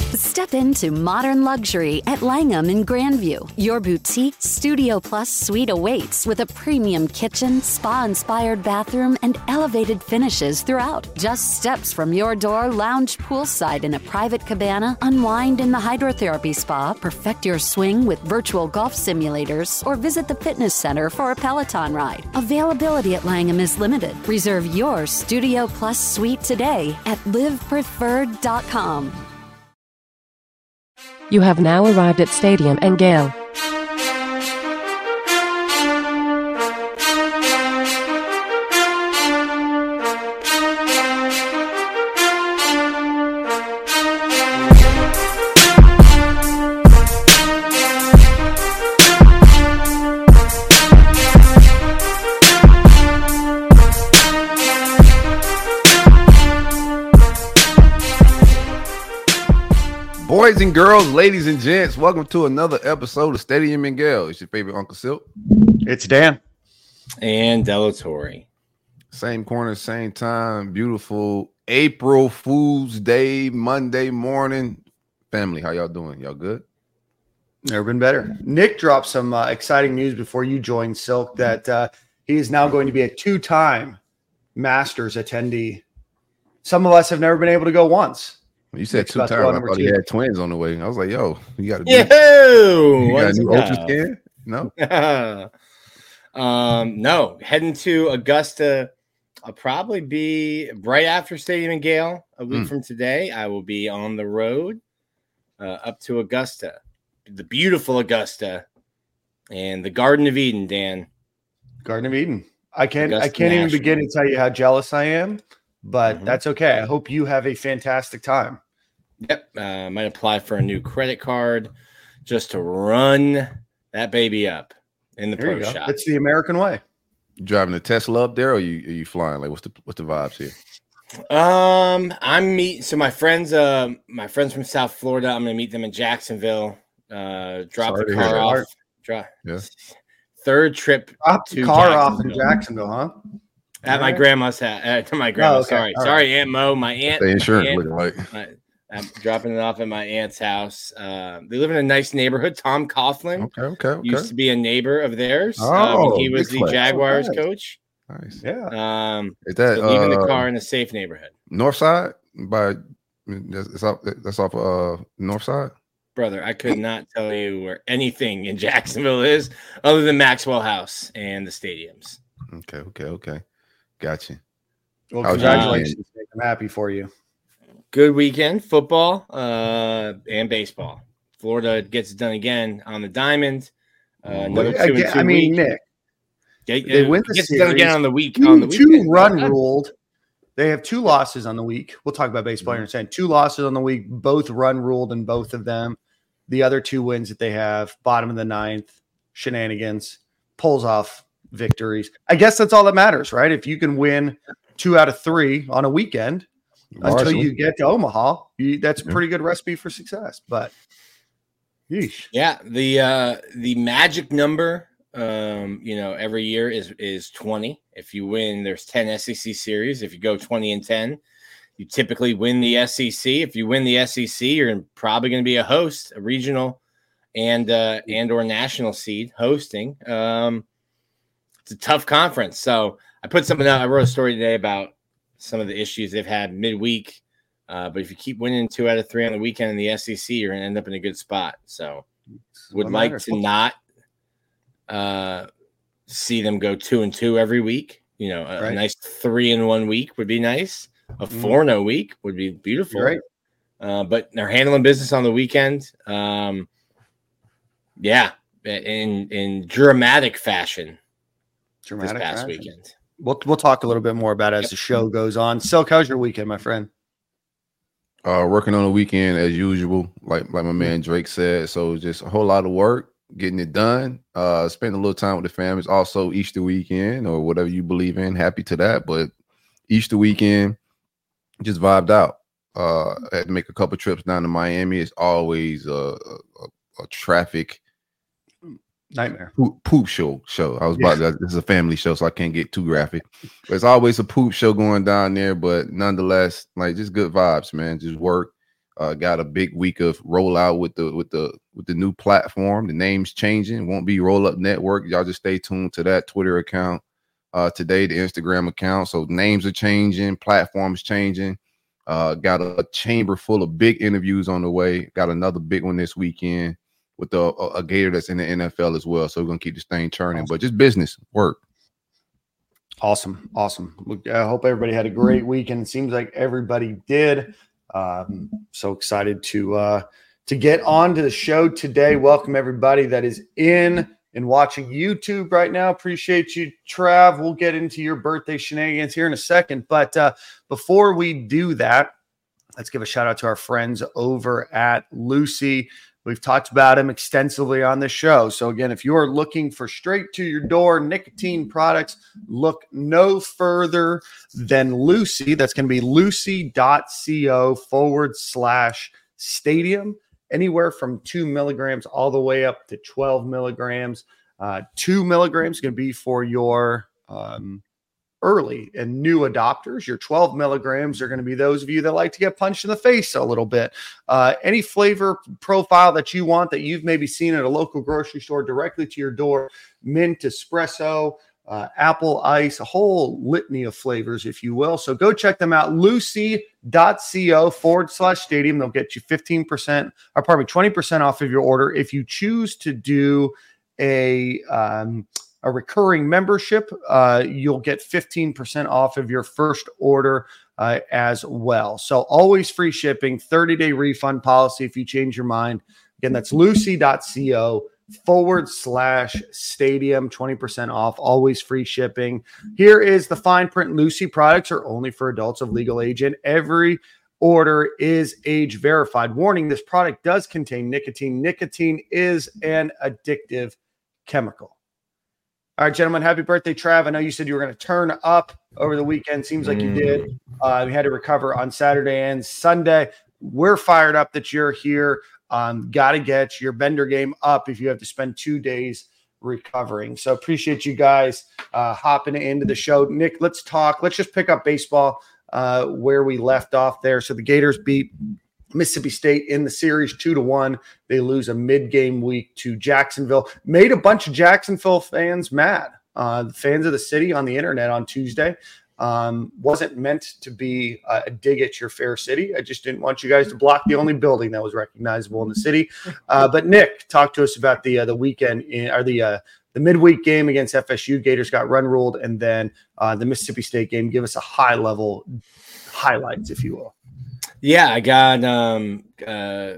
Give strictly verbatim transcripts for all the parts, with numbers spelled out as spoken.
Step into modern luxury at Langham in Grandview. Your boutique Studio Plus suite awaits with a premium kitchen, spa-inspired bathroom, and elevated finishes throughout. Just steps from your door, lounge poolside in a private cabana, unwind in the hydrotherapy spa, perfect your swing with virtual golf simulators, or visit the fitness center for a Peloton ride. Availability at Langham is limited. Reserve your Studio Plus suite today at live preferred dot com. You have now arrived at Stadium and Gale. Boys and girls, ladies and gents, welcome to another episode of Stadium and Gale. It's your favorite Uncle Silk. It's Dan. And Delatorre. Same corner, same time. Beautiful April Fool's Day, Monday morning. Family, how y'all doing? Y'all good? Never been better. Nick dropped some uh, exciting news before you joined, Silk, that uh, he is now going to be a two-time Masters attendee. Some of us have never been able to go once. You said two times. I thought two. He had twins on the way. I was like, yo, you got to do Yo, You got a new Ultra scan? No? um, no. Heading to Augusta. I'll probably be right after Stadium and Gale a week mm. from today. I will be on the road uh, up to Augusta, the beautiful Augusta, and the Garden of Eden, Dan. Garden of Eden. I can't. Augusta I can't National. even begin to tell you how jealous I am. But mm-hmm. that's okay. I hope you have a fantastic time. Yep. I uh, might apply for a new credit card just to run that baby up in the there pro shop. It's the American way. You driving a Tesla up there, or are you are you flying? Like, what's the what's the vibes here? Um, I'm meeting. So my friends, uh, my friends from South Florida. I'm gonna meet them in Jacksonville. Uh, drop Sorry the car off. Drop. Yeah. Third trip. Drop the car off in Jacksonville, huh? At my grandma's house. Uh, to my grandma. Oh, okay. Sorry. All Sorry, right. Aunt Mo. My aunt. The insurance aunt, looking like. My, I'm dropping it off at my aunt's house. Uh, they live in a nice neighborhood. Tom Coughlin okay, okay, okay. used to be a neighbor of theirs. Oh, um, he was the flag. Jaguars oh, nice. coach. Nice. Yeah. Um, Is that so leaving uh, the car in a safe neighborhood? North side? By that's off. That's off. Uh, North side. Brother, I could not tell you where anything in Jacksonville is other than Maxwell House and the stadiums. Okay. Okay. Okay. Gotcha. Well, congratulations. Nick. I'm happy for you. Good weekend, football uh, and baseball. Florida gets it done again on the diamond. Uh, another well, two again, and two I mean, week. Nick, they, they uh, win the gets series. It done again on the week. Two, on the two run ruled. They have two losses on the week. We'll talk about baseball mm-hmm. in a second. Two losses on the week, both run ruled in both of them. The other two wins that they have, bottom of the ninth, shenanigans, pulls off victories. I guess that's all that matters, right? If you can win two out of three on a weekend Marshall. until you get to Omaha, you, that's a pretty good recipe for success. But yeesh. Yeah, the uh, the magic number, um, you know, every year is is twenty. If you win, there's ten S E C series. If you go twenty and ten, you typically win the S E C. If you win the S E C, you're probably going to be a host, a regional and uh, and or national seed hosting. Um, it's a tough conference. So I put something out. I wrote a story today about some of the issues they've had midweek. Uh, but if you keep winning two out of three on the weekend in the S E C, you're going to end up in a good spot. So would what like matters. to not uh, see them go two and two every week. You know, a, right. a nice three in one week would be nice. A four in a week would be beautiful. Right. Uh, but they're handling business on the weekend. Um, yeah, in in dramatic fashion. Dramatic this past fashion. weekend. We'll we'll talk a little bit more about it as yep. the show goes on. Silk, how's your weekend, my friend? Uh, working on the weekend as usual, like like my man Drake said. So just a whole lot of work, getting it done. Uh, spending a little time with the family. It's also Easter weekend or whatever you believe in. Happy to that, but Easter weekend, just vibed out. Uh, I had to make a couple trips down to Miami. It's always a, a, a traffic nightmare. Poop, poop show. Show. I was about yeah. to, this is a family show, so I can't get too graphic. But it's always a poop show going down there. But nonetheless, like just good vibes, man. Just work. Uh, got a big week of rollout with the with the with the new platform. The name's changing. It won't be Roll Up Network. Y'all just stay tuned to that Twitter account uh, today, the Instagram account. So names are changing, platforms changing. Uh, got a, a chamber full of big interviews on the way. Got another big one this weekend with a, a, a Gator that's in the N F L as well. So we're gonna keep this thing churning. Awesome. But just business work. Awesome, awesome. I hope everybody had a great weekend. It seems like everybody did. Um, so excited to uh, to get on to the show today. Welcome everybody that is in and watching YouTube right now. Appreciate you, Trav. We'll get into your birthday shenanigans here in a second. But uh, before we do that, let's give a shout out to our friends over at Lucy. We've talked about them extensively on this show. So again, if you are looking for straight to your door nicotine products, look no further than Lucy. That's going to be lucy.co forward slash stadium. Anywhere from two milligrams all the way up to twelve milligrams. Uh, two milligrams is going to be for your um, early and new adopters. Your twelve milligrams are going to be those of you that like to get punched in the face a little bit. Uh, any flavor profile that you want that you've maybe seen at a local grocery store directly to your door, mint, espresso, uh, apple ice, a whole litany of flavors, if you will. So go check them out. Lucy.co forward slash stadium. They'll get you fifteen percent or pardon me, twenty percent off of your order. If you choose to do a, um, a recurring membership, uh, you'll get fifteen percent off of your first order uh, as well. So always free shipping, thirty-day refund policy if you change your mind. Again, that's lucy.co forward slash stadium, twenty percent off, always free shipping. Here is the fine print. Lucy products are only for adults of legal age, and every order is age verified. Warning, this product does contain nicotine. Nicotine is an addictive chemical. All right, gentlemen, happy birthday, Trav. I know you said you were going to turn up over the weekend. Seems like you did. Uh, we had to recover on Saturday and Sunday. We're fired up that you're here. Um, got to get your bender game up if you have to spend two days recovering. So appreciate you guys uh, hopping into the show. Nick, let's talk. Let's just pick up baseball uh, where we left off there. So the Gators beat Mississippi State in the series two to one. They lose a mid-game week to Jacksonville. Made a bunch of Jacksonville fans mad. Uh, the fans of the city on the internet on Tuesday. Um, wasn't meant to be uh, a dig at your fair city. I just didn't want you guys to block the only building that was recognizable in the city. Uh, but Nick, talk to us about the uh, the weekend in, or the uh, the midweek game against F S U. Gators got run ruled, and then uh, the Mississippi State game. Give us a high level highlights, if you will. Yeah, I got um, uh,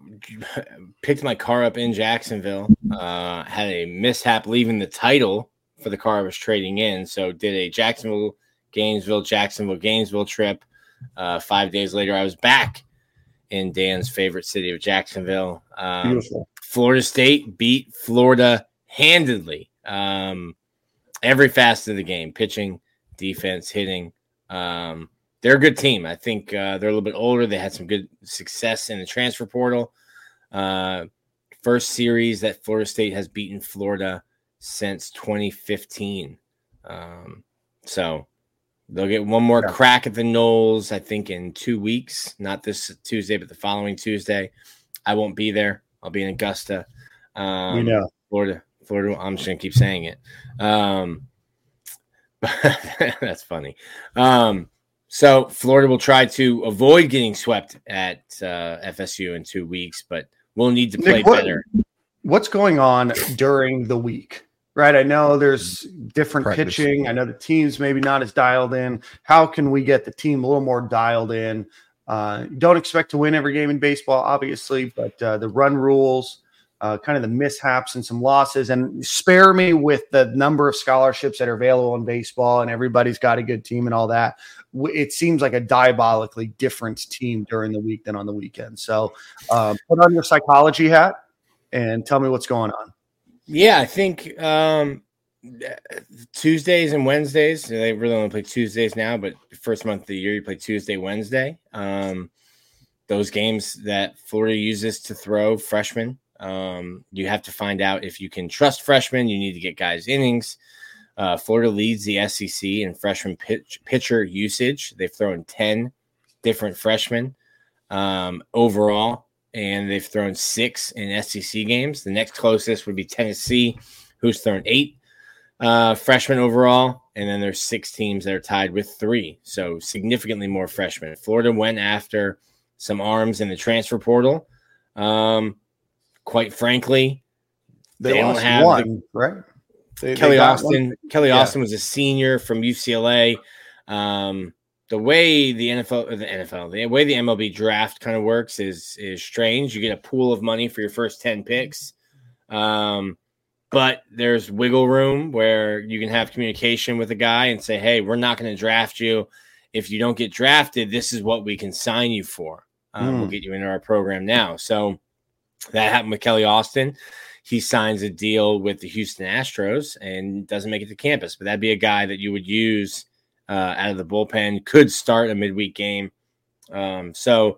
picked my car up in Jacksonville. Uh, had a mishap leaving the title for the car I was trading in, so did a Jacksonville. Gainesville, Jacksonville, Gainesville trip. Uh, five days later, I was back in Dan's favorite city of Jacksonville. Um, Beautiful. Florida State beat Florida handedly. Um, every facet of the game, pitching, defense, hitting. Um, they're a good team. I think uh, they're a little bit older. They had some good success in the transfer portal. Uh, first series that Florida State has beaten Florida since twenty fifteen. Um, so they'll get one more yeah. crack at the Noles, I think, in two weeks. Not this Tuesday, but the following Tuesday. I won't be there. I'll be in Augusta. Um, we know. Florida. Florida. I'm just going to keep saying it. Um, that's funny. Um, so Florida will try to avoid getting swept at uh, F S U in two weeks, but we'll need to play Nick, what, better. What's going on during the week? Right. I know there's different Practice. pitching. I know the team's maybe not as dialed in. How can we get the team a little more dialed in? Uh, don't expect to win every game in baseball, obviously, but uh, the run rules, uh, kind of the mishaps and some losses, and spare me with the number of scholarships that are available in baseball and everybody's got a good team and all that. It seems like a diabolically different team during the week than on the weekend. So uh, put on your psychology hat and tell me what's going on. Yeah, I think um, Tuesdays and Wednesdays, they really only play Tuesdays now, but the first month of the year, you play Tuesday, Wednesday. Um, those games that Florida uses to throw freshmen, um, you have to find out if you can trust freshmen. You need to get guys innings. Uh, Florida leads the S E C in freshman pitch, pitcher usage. They've thrown ten different freshmen. um, overall, and they've thrown six in S E C games. The next closest would be Tennessee, who's thrown eight uh, freshmen overall, and then there's six teams that are tied with three, so significantly more freshmen. Florida went after some arms in the transfer portal. Um, quite frankly, They, they don't lost have one, the, right? They, Kelly they got Austin. one. Kelly Yeah. Austin was a senior from U C L A. Um, the way the N F L, or the N F L, the way the M L B draft kind of works is is strange. You get a pool of money for your first ten picks, um, but there's wiggle room where you can have communication with a guy and say, "Hey, we're not going to draft you. If you don't get drafted, this is what we can sign you for. Um, Mm. We'll get you into our program now." So that happened with Kelly Austin. He signs a deal with the Houston Astros and doesn't make it to campus. But that'd be a guy that you would use uh, out of the bullpen, could start a midweek game. Um, so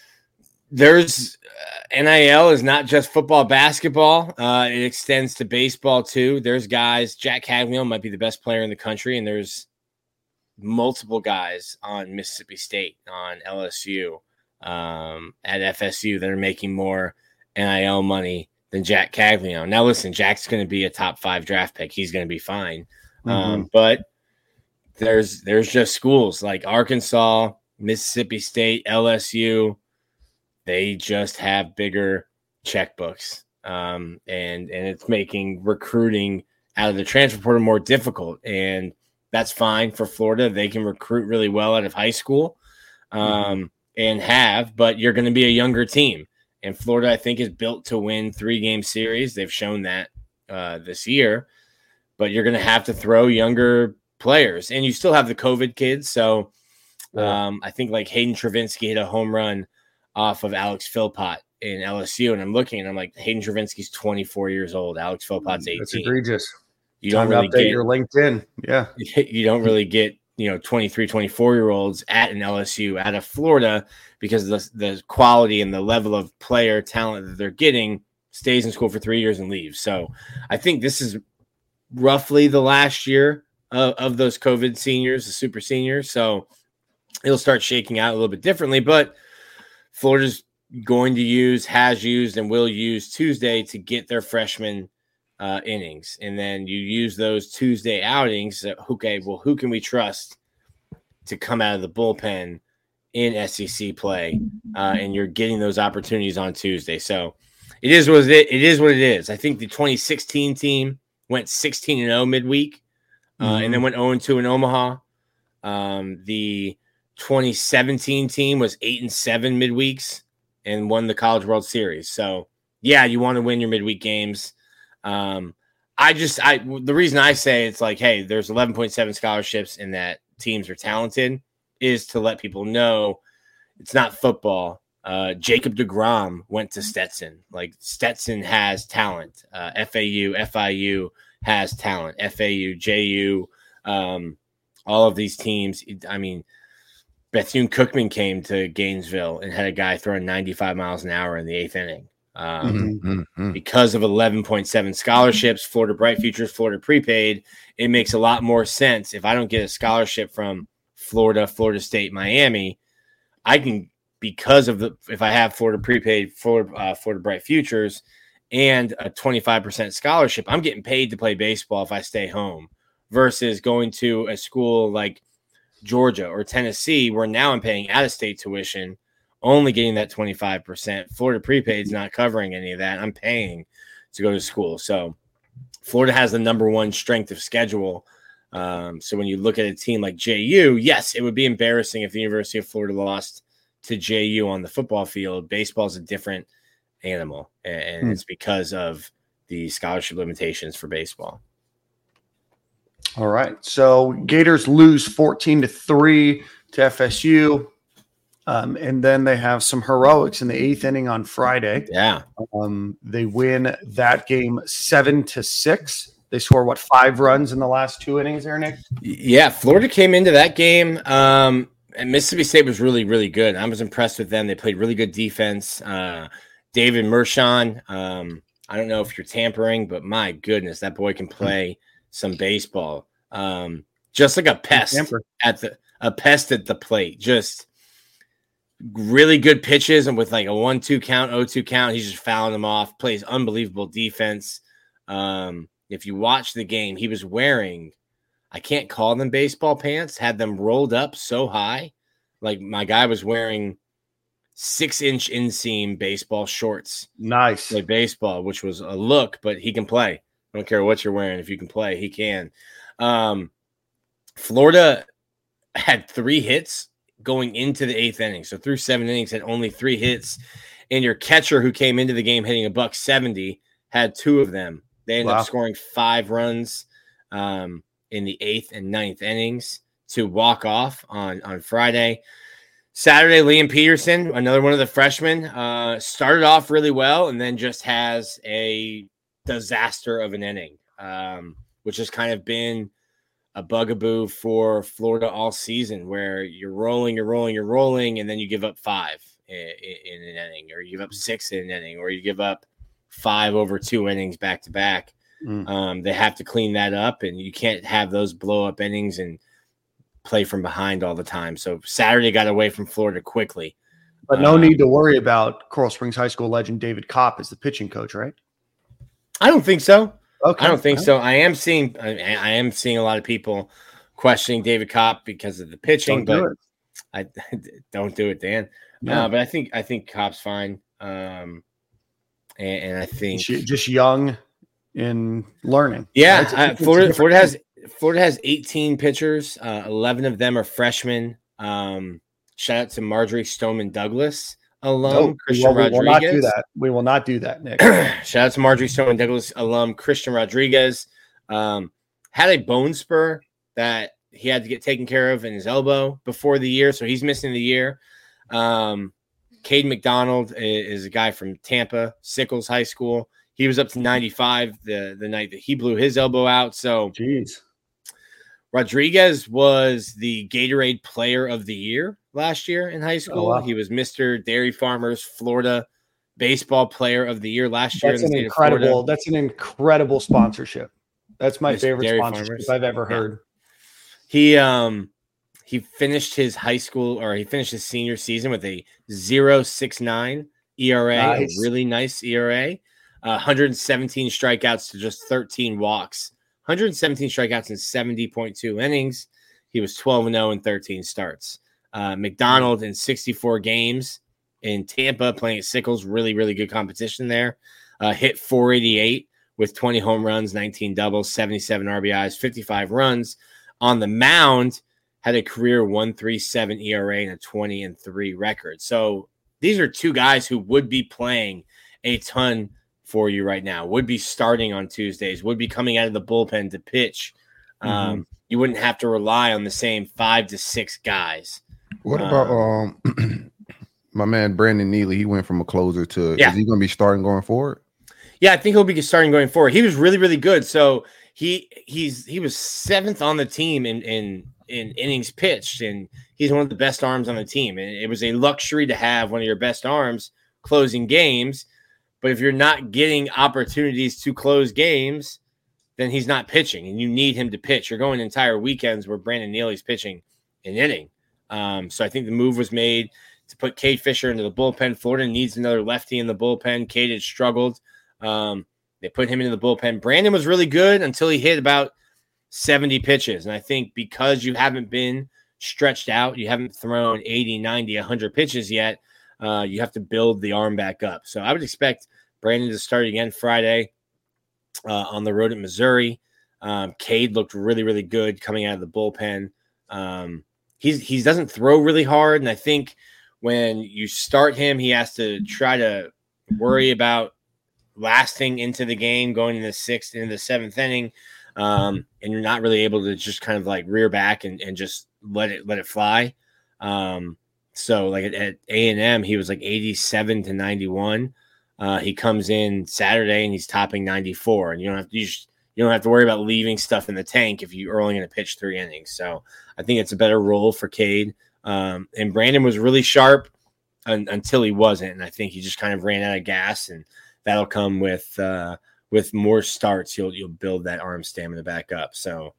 there's uh, N I L is not just football, basketball. Uh, it extends to baseball too. There's guys, Jack Caglione might be the best player in the country, and there's multiple guys on Mississippi State, on L S U, um, at F S U that are making more N I L money than Jack Caglione. Now, listen, Jack's going to be a top five draft pick. He's going to be fine. Mm-hmm. Um, but there's there's just schools like Arkansas, Mississippi State, L S U. They just have bigger checkbooks, um, and and it's making recruiting out of the transfer portal more difficult. And that's fine for Florida. They can recruit really well out of high school, um, mm-hmm. and have. But you're going to be a younger team. And Florida, I think, is built to win three-game series. They've shown that uh, this year. But you're going to have to throw younger players. And you still have the COVID kids. So um, I think like Hayden Travinsky hit a home run off of Alex Philpott in L S U. And I'm looking, and I'm like, Hayden Travinsky's twenty-four years old. Alex Philpott's eighteen. That's egregious. You Time don't really to update get your LinkedIn. Yeah. You don't really get, you know, twenty-three, twenty-four-year-olds at an L S U out of Florida because the, the quality and the level of player talent that they're getting stays in school for three years and leaves. So I think this is roughly the last year of, of those COVID seniors, the super seniors. So it'll start shaking out a little bit differently, but Florida's going to use, has used, and will use Tuesday to get their freshman uh, innings. And then you use those Tuesday outings. Uh, okay, well, who can we trust to come out of the bullpen in S E C play? Uh, and you're getting those opportunities on Tuesday. So it is what it, it is what it is. I think the twenty sixteen team went sixteen and oh midweek, uh, mm-hmm. and then went oh and two in Omaha. Um, the twenty seventeen team was eight and seven midweeks and won the College World Series. So yeah, you want to win your midweek games. Um, I just, I, the reason I say it's like, hey, there's eleven point seven scholarships and that teams are talented is to let people know it's not football. Uh, Jacob deGrom went to Stetson. Like Stetson has talent. Uh, F A U, F I U has talent. F A U, J U, um, all of these teams. I mean, Bethune Cookman came to Gainesville and had a guy throwing ninety-five miles an hour in the eighth inning. Um, Mm-hmm, mm-hmm. Because of eleven point seven scholarships, Florida Bright Futures, Florida Prepaid, it makes a lot more sense. If I don't get a scholarship from Florida, Florida State, Miami, I can, because of the, if I have Florida Prepaid, Florida, uh, Florida Bright Futures, and a twenty-five percent scholarship, I'm getting paid to play baseball if I stay home versus going to a school like Georgia or Tennessee, where now I'm paying out-of-state tuition, only getting that twenty-five percent. Florida Prepaid is not covering any of that. I'm paying to go to school. So Florida has the number one strength of schedule. Um, so when you look at a team like J U, yes, it would be embarrassing if the University of Florida lost to J U on the football field. Baseball is a different animal, and hmm. it's because of the scholarship limitations for baseball. All right. So Gators lose fourteen to three to F S U. Um, and then they have some heroics in the eighth inning on Friday. Yeah. Um, they win that game seven to six. They score what, five runs in the last two innings there, Nick? Yeah. Florida came into that game. Um, and Mississippi State was really, really good. I was impressed with them. They played really good defense. Uh, David Mershon. Um, I don't know if you're tampering, but my goodness, that boy can play some baseball. Um, just like a pest at the, a pest at the plate. Just, really good pitches and with like a one two count, oh two count, he's just fouling them off, plays unbelievable defense. Um, if you watch the game, he was wearing, I can't call them baseball pants, had them rolled up so high. Like my guy was wearing six inch inseam baseball shorts. Nice. Play baseball, which was a look, but he can play. I don't care what you're wearing. If you can play, he can. Um, Florida had three hits going into the eighth inning. So through seven innings, had only three hits. And your catcher who came into the game hitting a buck seventy had two of them. They ended Wow. up scoring five runs um, in the eighth and ninth innings to walk off on, on Friday. Saturday, Liam Peterson, another one of the freshmen, uh, started off really well and then just has a disaster of an inning, um, which has kind of been a bugaboo for Florida all season, where you're rolling, you're rolling, you're rolling, and then you give up five in, in an inning, or you give up six in an inning, or you give up five over two innings back to back. Mm. Um, they have to clean that up, and you can't have those blow up innings and play from behind all the time. So Saturday got away from Florida quickly. But no Um, need to worry about Coral Springs High School legend David Kopp as the pitching coach, right? I don't think so. Okay. I don't think so. I am seeing I, I am seeing a lot of people questioning David Kopp because of the pitching, Don't do but it. I don't do it, Dan. Yeah. Uh, but I think I think Kopp's fine. Um, and, and I think Just just young in learning. yeah, Right? uh, It's a Florida different Florida has thing. Florida has eighteen pitchers. Uh, eleven of them are freshmen. Um, shout out to Marjorie Stoneman Douglas alum, No, we Christian will, we will not do Rodriguez. that. We will not do that, Nick. Shout out to Marjorie Stoneman Douglas alum Christian Rodriguez. Um, had a bone spur that he had to get taken care of in his elbow before the year, so he's missing the year. Um, Cade McDonald is, is a guy from Tampa, Sickles High School. He was up to ninety-five the, the night that he blew his elbow out. So Jeez. Rodriguez was the Gatorade Player of the Year last year in high school. Oh, wow. He was Mister Dairy Farmers Florida Baseball Player of the Year last year. That's in the an state of Florida. incredible. That's an incredible sponsorship. That's my It's favorite Dairy sponsorship Farmers. I've ever Yeah. heard. He um he finished his high school or he finished his senior season with a zero point six nine E R A, Nice. a really nice E R A. Uh, one hundred seventeen strikeouts to just thirteen walks. one hundred seventeen strikeouts in seventy point two innings. He was twelve and oh in thirteen starts. Uh, McDonald in sixty-four games in Tampa playing at Sickles, really, really good competition there. Uh, hit four eighty-eight with twenty home runs, nineteen doubles, seventy-seven R B Is, fifty-five runs. On the mound, had a career one point three seven E R A and a twenty and three record. So these are two guys who would be playing a ton for you right now, would be starting on Tuesdays, would be coming out of the bullpen to pitch. Um, Mm-hmm. You wouldn't have to rely on the same five to six guys. What Uh, about um my man Brandon Neely? He went from a closer to Yeah. is he going to be starting going forward? Yeah, I think he'll be starting going forward. He was really, really good. So he he's he was seventh on the team in in in innings pitched, and he's one of the best arms on the team. And it was a luxury to have one of your best arms closing games. But if you're not getting opportunities to close games, then he's not pitching, and you need him to pitch. You're going entire weekends where Brandon Neely's pitching an inning. Um, so I think the move was made to put Cade Fisher into the bullpen. Florida needs another lefty in the bullpen. Cade had struggled. Um, they put him into the bullpen. Brandon was really good until he hit about seventy pitches. And I think because you haven't been stretched out, you haven't thrown eighty, ninety, one hundred pitches yet, uh, you have to build the arm back up. So I would expect Brandon to start again Friday uh, on the road at Missouri. Um, Cade looked really, really good coming out of the bullpen. Um, he's, he doesn't throw really hard. And I think when you start him, he has to try to worry about lasting into the game, going into the sixth, into the seventh inning. Um, and you're not really able to just kind of like rear back and, and just let it, let it fly. Um, so like at, at A and M, he was like eighty-seven to ninety-one. Uh, he comes in Saturday and he's topping ninety-four, and you don't have to, you, just, you don't have to worry about leaving stuff in the tank if you're only going to pitch three innings. So I think it's a better role for Cade. Um, and Brandon was really sharp un, until he wasn't. And I think he just kind of ran out of gas, and that'll come with, uh, with more starts. You'll, you'll build that arm stamina back up. So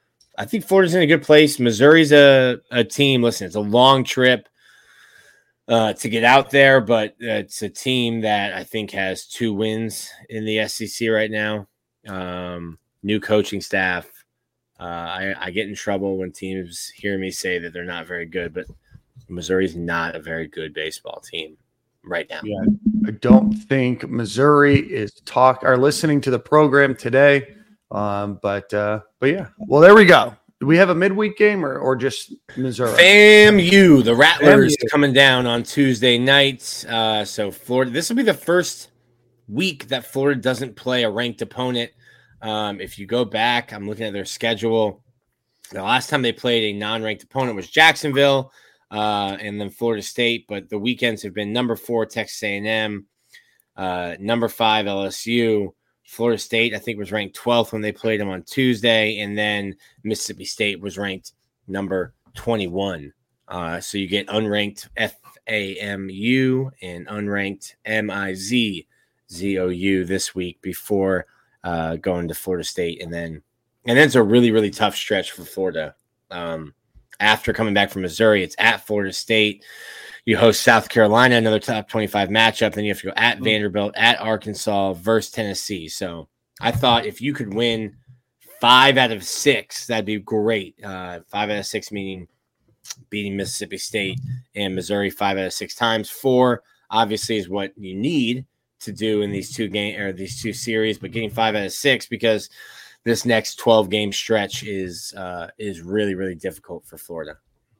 I think Florida's in a good place. Missouri's a, a team. Listen, it's a long trip. uh, to get out there, but it's a team that I think has two wins in the S E C right now. Um, new coaching staff. Uh, I, I get in trouble when teams hear me say that they're not very good, but Missouri's not a very good baseball team right now. Yeah, I don't think Missouri is talk or listening to the program today. Um, but uh, but yeah, well, there we go. Do we have a midweek game or, or just Missouri? FAMU, the Rattlers FAMU. coming down on Tuesday nights. Uh, so Florida, this will be the first week that Florida doesn't play a ranked opponent. Um, if you go back, I'm looking at their schedule. The last time they played a non-ranked opponent was Jacksonville uh, and then Florida State. But the weekends have been number four, Texas A and M, uh, number five, L S U. Florida State, I think, was ranked twelfth when they played them on Tuesday, and then Mississippi State was ranked number twenty-one. Uh, so you get unranked F A M U and unranked M I Z Z O U this week before uh, going to Florida State, and then and then it's a really really tough stretch for Florida. Um, after coming back from Missouri, it's at Florida State. You host South Carolina, another top twenty-five matchup. Then you have to go at Vanderbilt, at Arkansas, versus Tennessee. So I thought if you could win five out of six, that'd be great. Uh, five out of six meaning beating Mississippi State and Missouri five out of six times. Four obviously is what you need to do in these two game or these two series, but getting five out of six because this next twelve game stretch is uh, is really really difficult for Florida.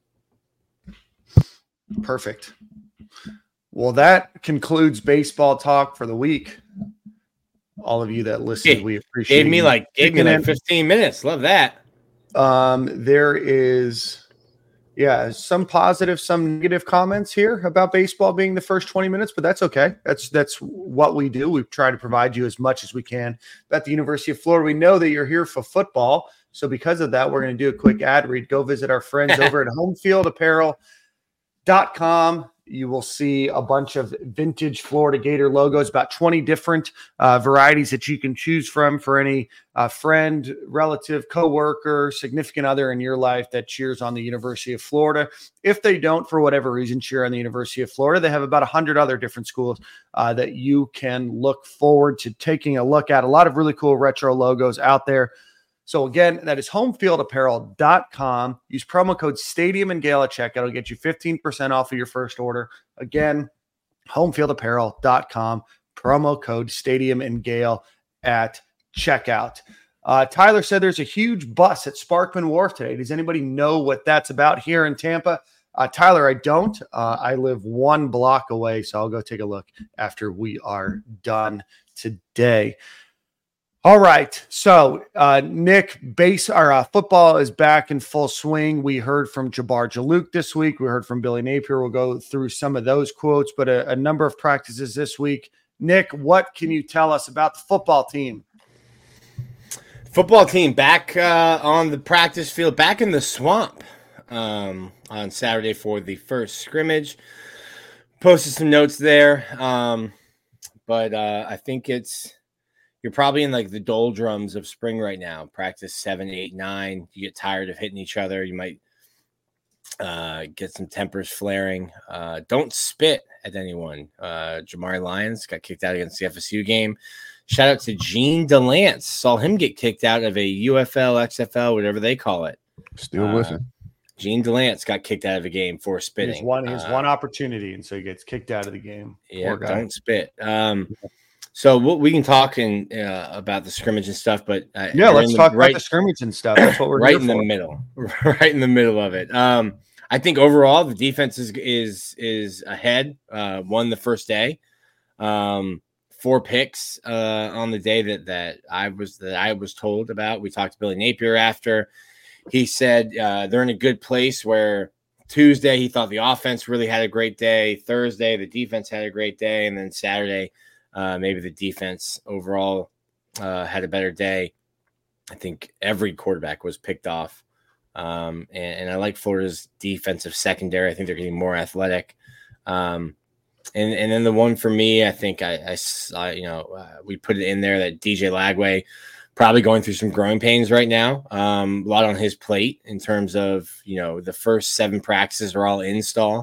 Perfect. Well, that concludes baseball talk for the week. All of you that listened, Hey, we appreciate. Gave me you like gave me kicking like in. fifteen minutes. Love that. Um, there is, yeah, some positive, some negative comments here about baseball being the first twenty minutes, but that's okay. That's that's what we do. We try to provide you as much as we can about the University of Florida. We know that you're here for football, so because of that, we're going to do a quick ad read. Go visit our friends over at Home Field Apparel dot com. You will see a bunch of vintage Florida Gator logos, about twenty different uh, varieties that you can choose from for any uh, friend, relative, coworker, significant other in your life that cheers on the University of Florida. If they don't, for whatever reason, cheer on the University of Florida, they have about one hundred other different schools uh, that you can look forward to taking a look at. A lot of really cool retro logos out there. So again, that is home field apparel dot com. Use promo code Stadium and Gale at checkout. It'll get you fifteen percent off of your first order. Again, home field apparel dot com. Promo code Stadium and Gale at checkout. Uh, Tyler said there's a huge bus at Sparkman Wharf today. Does anybody know what that's about here in Tampa? Uh, Tyler, I don't. Uh, I live one block away, so I'll go take a look after we are done today. All right. So, uh, Nick, base our uh, football is back in full swing. We heard from Jabbar Jalouk this week. We heard from Billy Napier. We'll go through some of those quotes, but a, a number of practices this week. Nick, what can you tell us about the football team? Football team back uh, on the practice field, back in the swamp um, on Saturday for the first scrimmage. Posted some notes there, um, but uh, I think it's you're probably in like the doldrums of spring right now. Practice seven, eight, nine. You get tired of hitting each other. You might uh, get some tempers flaring. Uh, don't spit at anyone. Uh, Jamari Lyons got kicked out against the F S U game. Shout out to Gene DeLance. Saw him get kicked out of a U F L, X F L, whatever they call it. Still uh, with him. Gene DeLance got kicked out of a game for spitting. He has one, he has uh, one opportunity, and so he gets kicked out of the game. Yeah, Poor guy. don't spit. Um, so we'll, we can talk in, uh, about the scrimmage and stuff, but uh, Yeah, let's the, talk right, about the scrimmage and stuff. That's what we're right here in for. the middle, right in the middle of it. Um, I think overall the defense is is is ahead. Uh, won the first day, um, four picks uh, on the day that that I was that I was told about. We talked to Billy Napier after. He said uh, they're in a good place where Tuesday he thought the offense really had a great day. Thursday the defense had a great day, and then Saturday uh, maybe the defense overall uh, had a better day. I think every quarterback was picked off. Um, and, and I like Florida's defensive secondary. I think they're getting more athletic. Um, and, and then the one for me, I think I, I saw, you know, uh, we put it in there that D J Lagway probably going through some growing pains right now. Um, a lot on his plate in terms of, you know, the first seven practices are all install.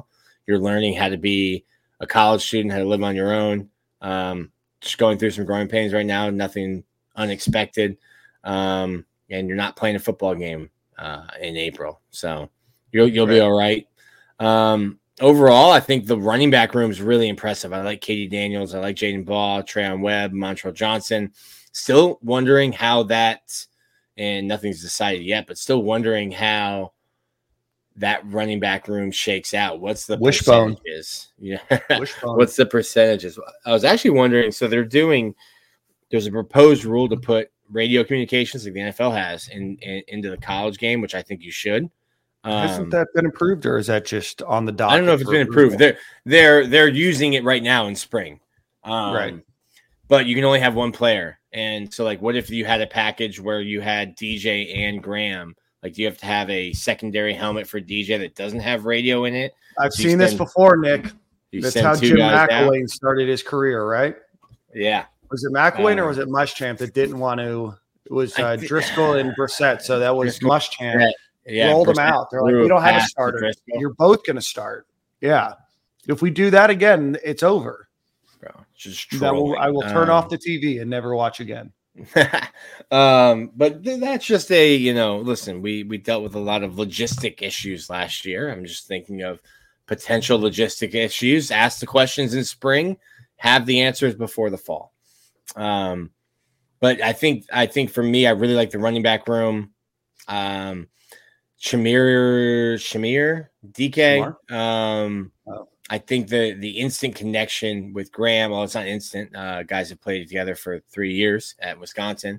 you're learning how to be a college student, how to live on your own. Um, just going through some growing pains right now, nothing unexpected. Um, and you're not playing a football game uh, in April. So you'll, you'll right. be all right. Um, overall, I think the running back room is really impressive. I like Katie Daniels. I like Jaden Ball, Trayon Webb, Montrell Johnson. Still wondering how that, and nothing's decided yet, but still wondering how that running back room shakes out. What's the wishbone? Percentages? Yeah. Wishbone. What's the percentages? I was actually wondering. So they're doing. There's a proposed rule to put radio communications like the N F L has in, in into the college game, which I think you should. Um, Hasn't that been approved, or is that just on the docket? I don't know if it's been approved. They're they're they're using it right now in spring, um, right? But you can only have one player, and so like, what if you had a package where you had D J and Graham? Like, do you have to have a secondary helmet for D J that doesn't have radio in it? I've so seen send, this before, Nick. That's how Jim McElwain started his career, right? Yeah. Was it McElwain um, or was it Muschamp that didn't want to? It was uh, Driscoll and Brissett. So that was Muschamp. Yeah, yeah, rolled Brissett them out. They're like, we don't have a starter. You're both going to start. Yeah. If we do that again, it's over. Bro, just that will, I will turn um, off the T V and never watch again. um, but th- that's just a, you know, listen, we we dealt with a lot of logistic issues last year. I'm just thinking of potential logistic issues. Ask the questions in spring, have the answers before the fall. Um, but I think I think for me, I really like the running back room. Um, Shamir Shamir D K. Um, oh. I think the the instant connection with Graham, well, it's not instant. Uh, guys have played together for three years at Wisconsin.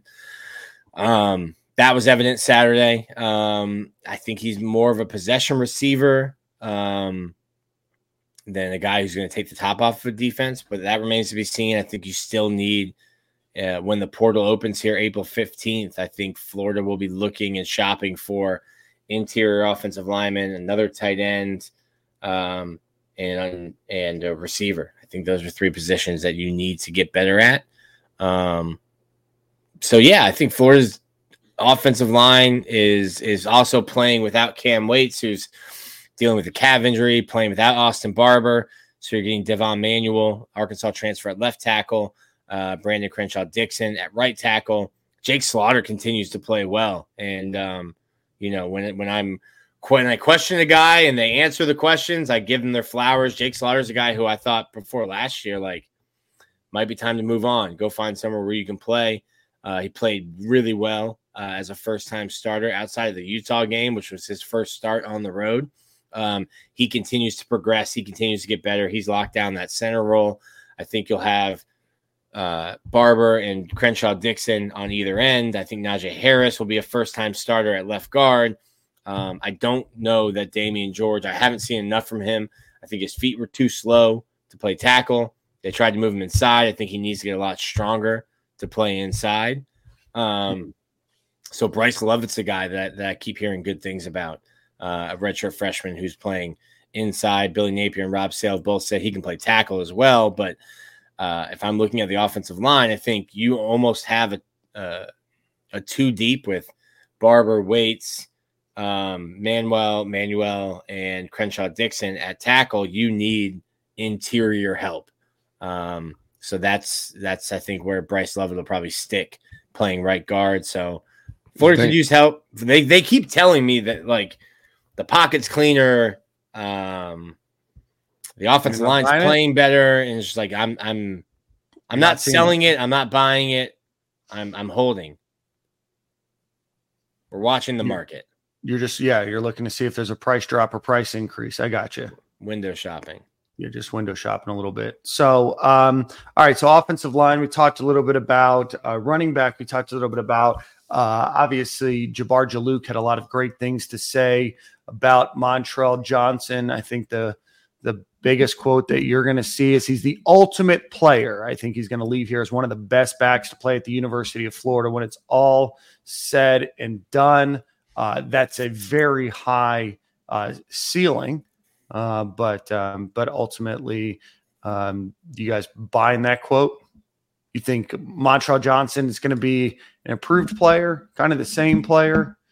Um, that was evident Saturday. Um, I think he's more of a possession receiver um, than a guy who's going to take the top off of defense, but that remains to be seen. I think you still need, uh, when the portal opens here April fifteenth, I think Florida will be looking and shopping for interior offensive lineman, another tight end, um, and and a receiver. I think those are three positions that you need to get better at. Um, so yeah, I think Florida's offensive line is is also playing without Cam Waits, who's dealing with a calf injury, playing without Austin Barber. So you're getting Devon Manuel, Arkansas transfer at left tackle, uh, Brandon Crenshaw Dixon at right tackle. Jake Slaughter continues to play well, and um, you know when it, when I'm When I question a guy and they answer the questions, I give them their flowers. Jake Slaughter's a guy who I thought before last year, like, might be time to move on. Go find somewhere where you can play. Uh, he played really well uh, as a first-time starter outside of the Utah game, which was his first start on the road. Um, he continues to progress. He continues to get better. He's locked down that center role. I think you'll have uh, Barber and Crenshaw Dixon on either end. I think Najee Harris will be a first-time starter at left guard. Um, I don't know that Damian George, I haven't seen enough from him. I think his feet were too slow to play tackle. They tried to move him inside. I think he needs to get a lot stronger to play inside. Um, so Bryce Lovett's a guy that, that I keep hearing good things about, uh, a redshirt freshman who's playing inside. Billy Napier and Rob Sale both said he can play tackle as well. But uh, if I'm looking at the offensive line, I think you almost have a, uh, a two deep with Barber, Waits, um, Manuel, Manuel, and Crenshaw Dixon at tackle. You need interior help. Um, so that's that's I think where Bryce Lovett will probably stick, playing right guard. So Florida could use help. They they keep telling me that like the pocket's cleaner, um, the offensive line's playing it? better, and it's just like I'm I'm I'm not, not selling it. it. I'm not buying it. I'm I'm holding. We're watching the market. You're just, yeah, you're looking to see if there's a price drop or price increase. I got you. Window shopping. You're just window shopping a little bit. So, um, all right. So offensive line, we talked a little bit about uh, running back. We talked a little bit about, uh, obviously Jabbar Jalouk had a lot of great things to say about Montrell Johnson. I think the, the biggest quote that you're going to see is he's the ultimate player. I think he's going to leave here as one of the best backs to play at the University of Florida when it's all said and done. Uh, that's a very high uh, ceiling, uh, but um, but ultimately, um, you guys buying that quote? You think Montrell Johnson is going to be an improved player, kind of the same player?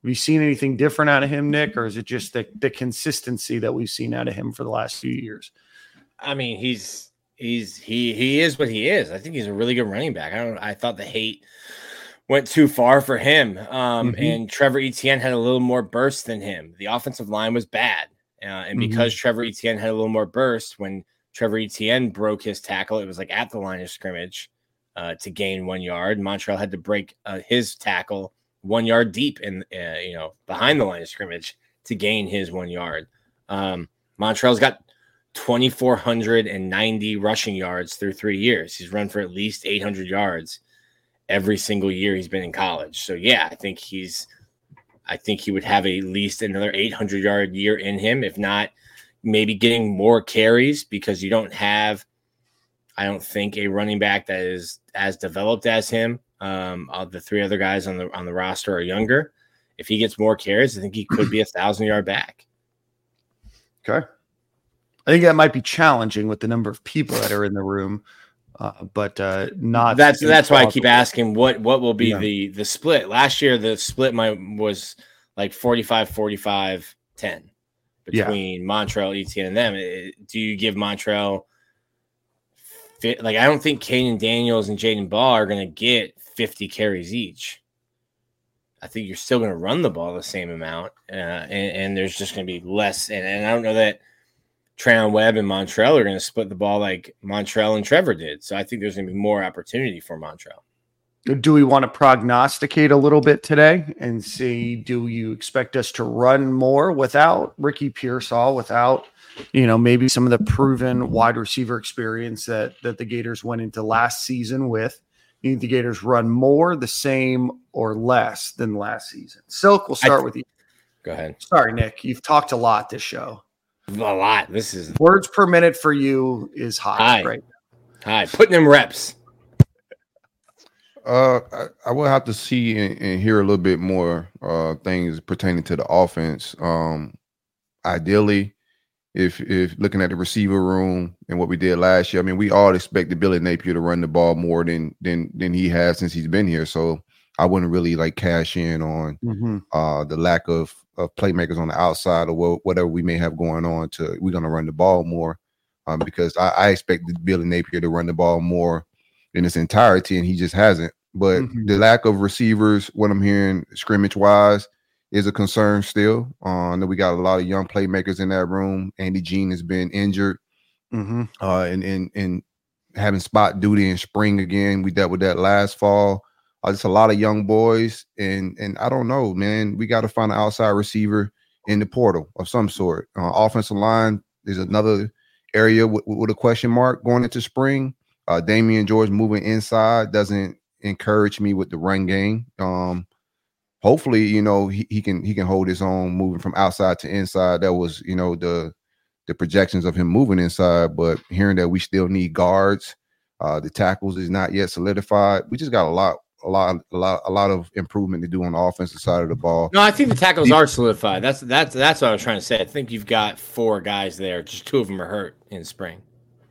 Have you seen anything different out of him, Nick, or is it just the, the consistency that we've seen out of him for the last few years? I mean, he's he's he he is what he is. I think he's a really good running back. I don't. I thought the hate went too far for him, um, Mm-hmm. and Trevor Etienne had a little more burst than him. The offensive line was bad, uh, and Mm-hmm. because Trevor Etienne had a little more burst, when Trevor Etienne broke his tackle, it was like at the line of scrimmage uh, to gain one yard. Montreal had to break uh, his tackle one yard deep in, uh, you know, behind the line of scrimmage to gain his one yard. Um, Montreal's got two thousand four hundred ninety rushing yards through three years. He's run for at least eight hundred yards every single year he's been in college. So yeah, I think he's, I think he would have at least another eight hundred yard year in him. If not, maybe getting more carries, because you don't have, I don't think, a running back that is as developed as him. Um, all the three other guys on the on the roster are younger. If he gets more carries, I think he could be a thousand yard back. Okay. I think that might be challenging with the number of people that are in the room, uh, but uh, not. That's that's why I keep impossible. asking what what will be Yeah. the the split. Last year the split might was like forty-five, forty-five, ten between Montreal, Etienne, and them. It- do you give Montreal fit, like I don't think Caden Daniels and Jaden Ball are going to get fifty carries each. I think you're still going to run the ball the same amount, uh, and, and there's just going to be less. And, and I don't know that Trayon Webb and Montreal are going to split the ball like Montreal and Trevor did. So I think there's going to be more opportunity for Montreal. Do we want to prognosticate a little bit today and see, do you expect us to run more without Ricky Pearsall, without, you know, maybe some of the proven wide receiver experience that, that the Gators went into last season with? You think the Gators run more, the same, or less than last season? Silk, we'll start I- with you. Go ahead. Sorry, Nick. You've talked a lot this show. A lot. This is Words per minute for you is high, High. right? high. Putting in reps. Uh, I, I will have to see and, and hear a little bit more uh things pertaining to the offense. Um, ideally, if if looking at the receiver room and what we did last year, I mean, we all expected Billy Napier to run the ball more than than than he has since he's been here. So I wouldn't really like cash in on Mm-hmm. uh the lack of of playmakers on the outside or wha- whatever we may have going on. To we're gonna run the ball more, um, because I, I expected Billy Napier to run the ball more in its entirety, and he just hasn't. But Mhm. the lack of receivers, what I'm hearing scrimmage wise, is a concern still. Uh, I know we got a lot of young playmakers in that room. Andy Jean has been injured, Mm-hmm. uh, and and and having spot duty in spring again. We dealt with that last fall. Uh, just a lot of young boys, and and I don't know, man. We got to find an outside receiver in the portal of some sort. Uh, offensive line is another area with, with a question mark going into spring. Uh, Damian George moving inside doesn't encourage me with the run game. Um, hopefully, you know, he, he can he can hold his own moving from outside to inside. That was, you know, the the projections of him moving inside. But hearing that we still need guards, uh, the tackles is not yet solidified. We just got a lot, a lot, a lot, a lot of improvement to do on the offensive side of the ball. No, I think the tackles are solidified. That's that's that's what I was trying to say. I think you've got four guys there. Just two of them are hurt in spring.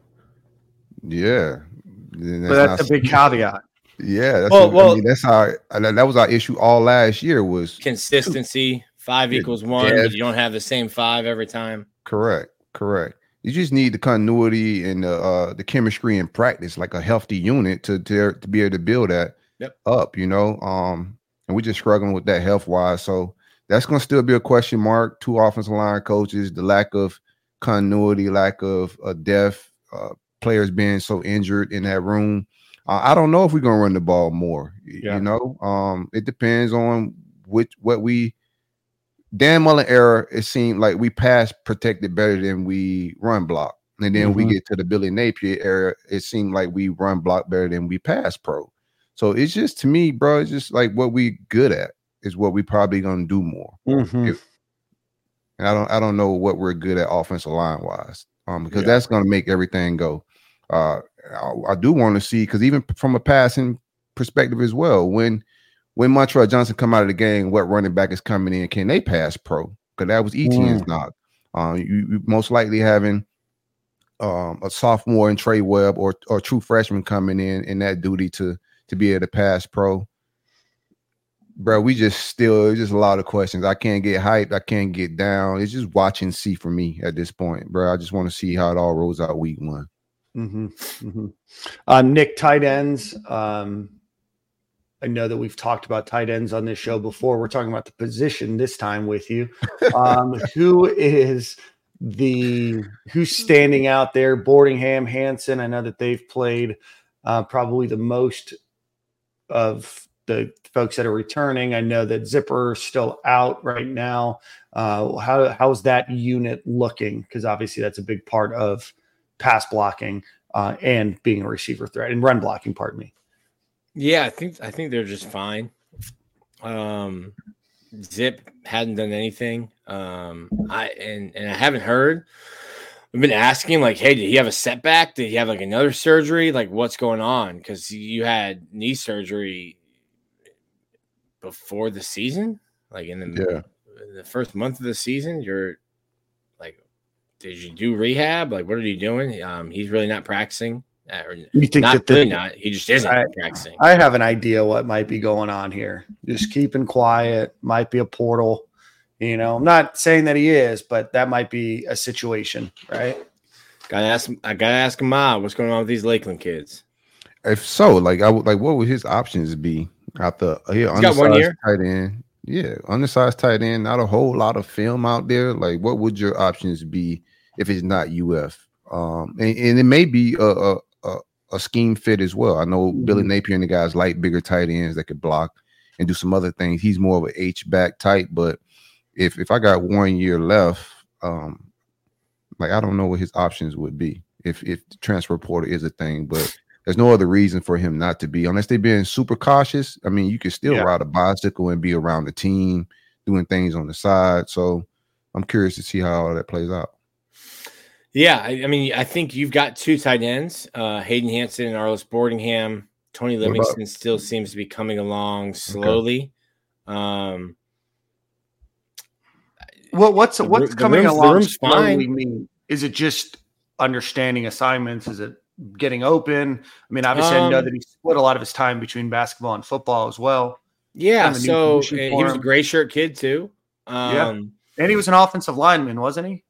Yeah, And But that's not- a big caveat. Yeah, that's Well, what- well- I mean, that's how that was our issue all last year. Was Consistency. Five Yeah, equals one, yeah. but you don't have the same five every time. correct, correct. You just need the continuity and the uh, the chemistry in practice, like a healthy unit to to, to be able to build that Yep. up. You know, um, and we're just struggling with that health wise. So that's going to still be a question mark. Two offensive line coaches, the lack of continuity, lack of uh, depth, uh, players being so injured in that room. Uh, I don't know if we're going to run the ball more. y- Yeah. You know, um, it depends on which what we. Dan Mullen era, it seemed like we pass protected better than we run block. And then we Mhm. get to the Billy Napier era, it seemed like we run block better than we pass pro. So it's just, to me, bro, it's just like what we good at is what we probably gonna do more. Mhm. And I don't I don't know what we're good at offensive line wise. Um, because Yeah. that's gonna make everything go. Uh I, I do want to see, because even from a passing perspective as well, when when Montreal Johnson come out of the game, what running back is coming in? Can they pass pro? Because that was Etienne's Mm. knock. Um, you, you most likely having um, a sophomore in Trey Webb or or true freshman coming in in that duty to to be able to pass pro. Bro, we just still it's just a lot of questions. I can't get hyped. I can't get down. It's just watch and see for me at this point, bro. I just want to see how it all rolls out week one. Mm-hmm. Mm-hmm. Um, Nick, tight ends. Um, I know that we've talked about tight ends on this show before. We're talking about the position this time with you. Um, who is the who's standing out there? Boardingham, Hansen. I know that they've played uh, probably the most of the folks that are returning. I know that Zipper is still out right now. Uh, how how's that unit looking? Because obviously that's a big part of pass blocking uh, and being a receiver threat and run blocking. Pardon me. Yeah, I think I think they're just fine. Um, Zip hadn't done anything. Um, I and and I haven't heard. We've been asking, like, hey, did he have a setback? Did he have like another surgery? Like, what's going on? Because you had knee surgery before the season, like in the yeah. in the first month of the season. You're like, did you do rehab? Like, what are you doing? Um, he's really not practicing. Or You think not that the- really not. He just isn't I- practicing. I have an idea what might be going on here. Just keeping quiet. Might be a portal. You know, I'm not saying that he is, but that might be a situation, right? Gotta ask. I gotta ask Ma what's going on with these Lakeland kids. If so, like I would like what would his options be out the here He's got one year. tight end? Yeah, undersized tight end, not a whole lot of film out there. Like, what would your options be if it's not U F? Um, and, and it may be a, a a a scheme fit as well. I know mm-hmm. Billy Napier and the guys like bigger tight ends that could block and do some other things. He's more of an H back type, but if if I got one year left, um, like I don't know what his options would be if if the transfer portal is a thing, but there's no other reason for him not to be, unless they're being super cautious. I mean, you can still yeah. ride a bicycle and be around the team, doing things on the side. So I'm curious to see how all that plays out. Yeah, I, I mean, I think you've got two tight ends, uh, Hayden Hansen and Arliss Boardingham. Tony Livingston still seems to be coming along slowly. Okay. Um, well, what's the, what's the coming room's, along slowly? Mean? Is it just understanding assignments? Is it getting open? I mean, obviously, um, I know that he split a lot of his time between basketball and football as well. Yeah, kind of so he was a gray shirt kid too. Um, yeah, and he was an offensive lineman, wasn't he?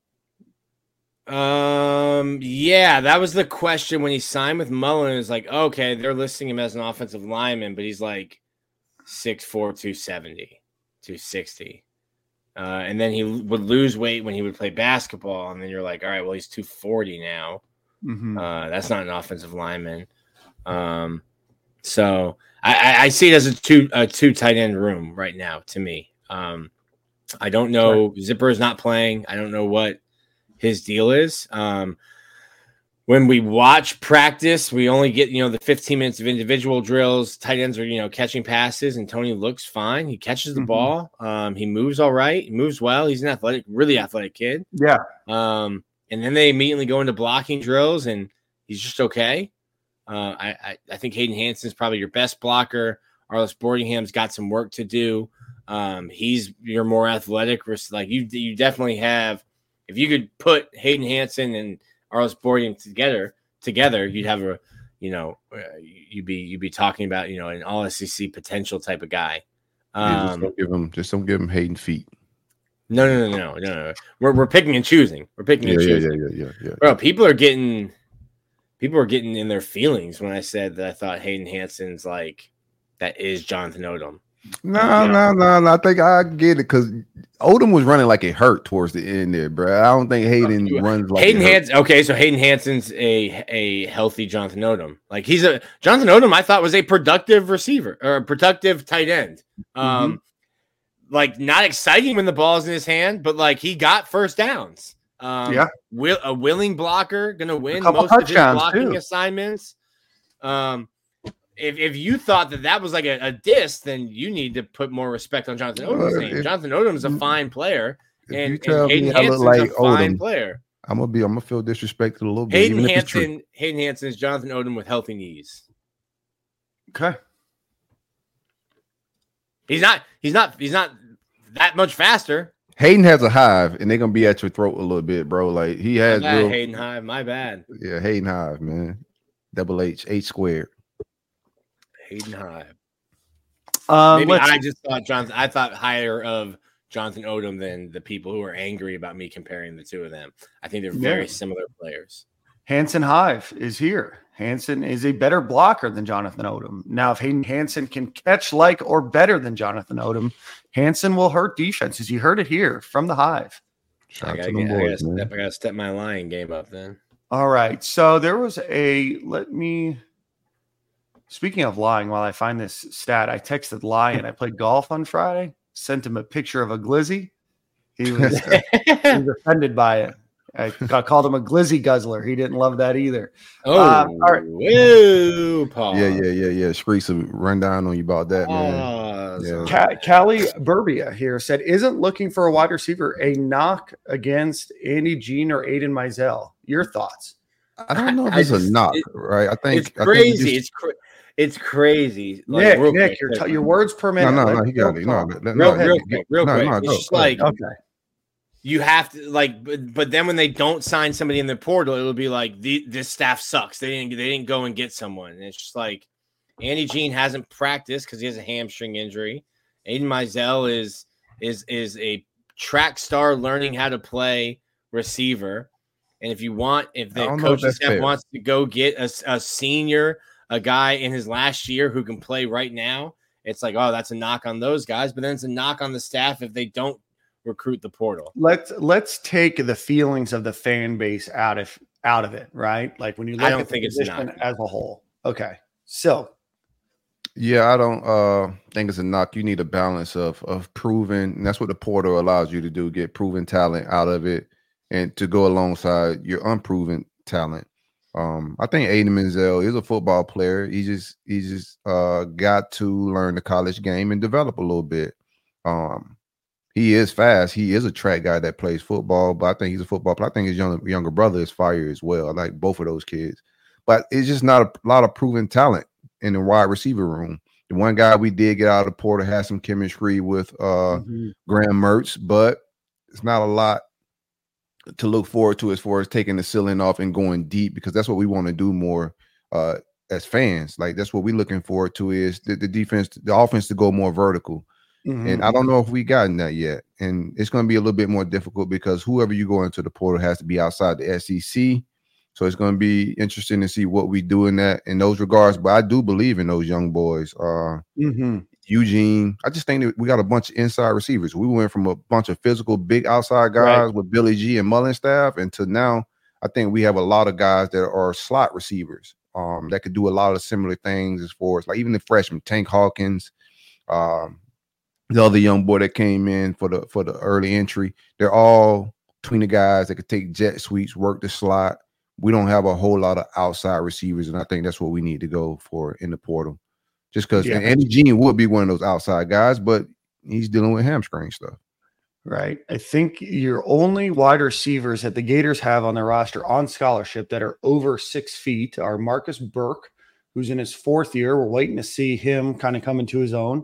Um, yeah, that was the question when he signed with Mullen. It's like, okay, they're listing him as an offensive lineman, but he's like six four, two seventy, two sixty. Uh, and then he would lose weight when he would play basketball, and then you're like, all right, well, he's two forty now. Mm-hmm. Uh, that's not an offensive lineman. Um, so I, I see it as a two a two tight end room right now to me. Um, I don't know. Sure. Zipper is not playing. I don't know what his deal is. Um, when we watch practice, we only get, you know, the fifteen minutes of individual drills. Tight ends are, you know, catching passes, and Tony looks fine. He catches the mm-hmm. ball. Um, he moves all right. He moves well. He's an athletic, really athletic kid. Yeah. Um, and then they immediately go into blocking drills, and he's just okay. Uh, I, I, I think Hayden Hansen is probably your best blocker. Arliss Boardingham's got some work to do. Um, he's your more athletic. Like you, you definitely have. If you could put Hayden Hansen and Arliss Boardingham together, together, you'd have a, you know, you'd be you'd be talking about, you know, an all S E C potential type of guy. Um, yeah, just don't give him, just don't give him Hayden feet. No, no, no, no, no, no. We're we're picking and choosing. We're picking yeah, and yeah, choosing. Yeah, yeah, yeah, yeah. Bro, people are getting, people are getting in their feelings when I said that I thought Hayden Hansen's like that is Jonathan Odom. No, no, no, no. I think I get it because Odom was running like it hurt towards the end there, bro. I don't think Hayden oh, runs like Hayden it Hansen. Okay, so Hayden Hansen's a a healthy Jonathan Odom. Like he's a Jonathan Odom. I thought was a productive receiver or a productive tight end. Um, mm-hmm. Like not exciting when the ball's in his hand, but like he got first downs. Um, yeah, will, a willing blocker, gonna win most of his blocking too. assignments. Um. If if you thought that that was like a, a diss, then you need to put more respect on Jonathan Odom's name. If, Jonathan Odom is a fine player, and, and Hayden Hansen's like a fine Odom, player. I'm gonna be, I'm gonna feel disrespected a little bit. Hayden Hansen, Hayden Hansen is Jonathan Odom with healthy knees. Okay, he's not, he's not, he's not that much faster. Hayden has a hive, and they're gonna be at your throat a little bit, bro. Like he has my bad, real, Hayden Hive. My bad. Yeah, Hayden Hive, man. Double H, H squared. Hayden Hive. Um, Maybe let's- I just thought Jonathan. I thought higher of Jonathan Odom than the people who are angry about me comparing the two of them. I think they're very Yeah. similar players. Hanson Hive is here. Hanson is a better blocker than Jonathan Odom. Now, if Hanson can catch like or better than Jonathan Odom, Hanson will hurt defenses. You heard it here from the Hive. Shout I out gotta, to get, them I, boys, gotta man. step, I gotta step my lying game up then. All right. So there was a, let me, speaking of lying, while I find this stat, I texted Lion. I played golf on Friday, sent him a picture of a glizzy. He was, he was offended by it. I, I called him a glizzy guzzler. He didn't love that either. Oh, Um, all right. whoa, Paul. Yeah, yeah, yeah, yeah. Streets will run down on you about that, man. Pause. Yeah. Ca- Callie Burbia here said, isn't looking for a wide receiver a knock against Andy Jean or Aiden Mizell? Your thoughts? I don't know if I it's just- a knock, it- right? I think It's I think you crazy. just- It's cra- it's crazy. Like, Nick, real Nick, quick, your, quick, t- your words per minute. no, no, Let no. He Phil got it. No, talk. let- let- real, no, real get- quick, real no, quick. no, It's go, just go ahead. like Okay. you have to like, but, but then when they don't sign somebody in the portal, it'll be like the, this staff sucks. They didn't they didn't go and get someone. And it's just like Andy Jean hasn't practiced because he has a hamstring injury. Aiden Mizell is is is a track star learning how to play receiver. And if you want, if I the don't know if coaching that's staff fair. wants to go get a, a senior, a guy in his last year who can play right now, it's like, oh, that's a knock on those guys. But then it's a knock on the staff if they don't recruit the portal. Let's let's take the feelings of the fan base out of out of it, right? Like when you look I don't at the think it's a position knock. as a whole. Okay, so Yeah, I don't uh, think it's a knock. You need a balance of of proven, and that's what the portal allows you to do: get proven talent out of it, and to go alongside your unproven talent. Um, I think Aiden Menzel is a football player. He just he just uh, got to learn the college game and develop a little bit. Um, he is fast. He is a track guy that plays football, but I think he's a football player. I think his younger younger brother is fire as well. I like both of those kids, but it's just not a lot of proven talent in the wide receiver room. The one guy we did get out of the portal has some chemistry with uh, mm-hmm. Graham Mertz, but it's not a lot to look forward to as far as taking the ceiling off and going deep, because that's what we want to do more uh, as fans. Like that's what we're looking forward to is the, the defense, the offense to go more vertical. Mm-hmm. And I don't know if we gotten that yet. And it's going to be a little bit more difficult because whoever you go into the portal has to be outside the S E C. So it's going to be interesting to see what we do in that in those regards. But I do believe in those young boys. Uh, Mm-hmm. Eugene, I just think that we got a bunch of inside receivers. We went from a bunch of physical, big outside guys Right. with Billy G and Mullen staff, and to now, I think we have a lot of guys that are slot receivers um, that could do a lot of similar things as far as like even the freshman Tank Hawkins, um, the other young boy that came in for the for the early entry. They're all between the guys that could take jet sweeps, work the slot. We don't have a whole lot of outside receivers, and I think that's what we need to go for in the portal. Just because Yeah. Andy Jean would be one of those outside guys, but he's dealing with hamstring stuff. Right. I think your only wide receivers that the Gators have on their roster on scholarship that are over six feet are Marcus Burke, who's in his fourth year. We're waiting to see him kind of come into his own.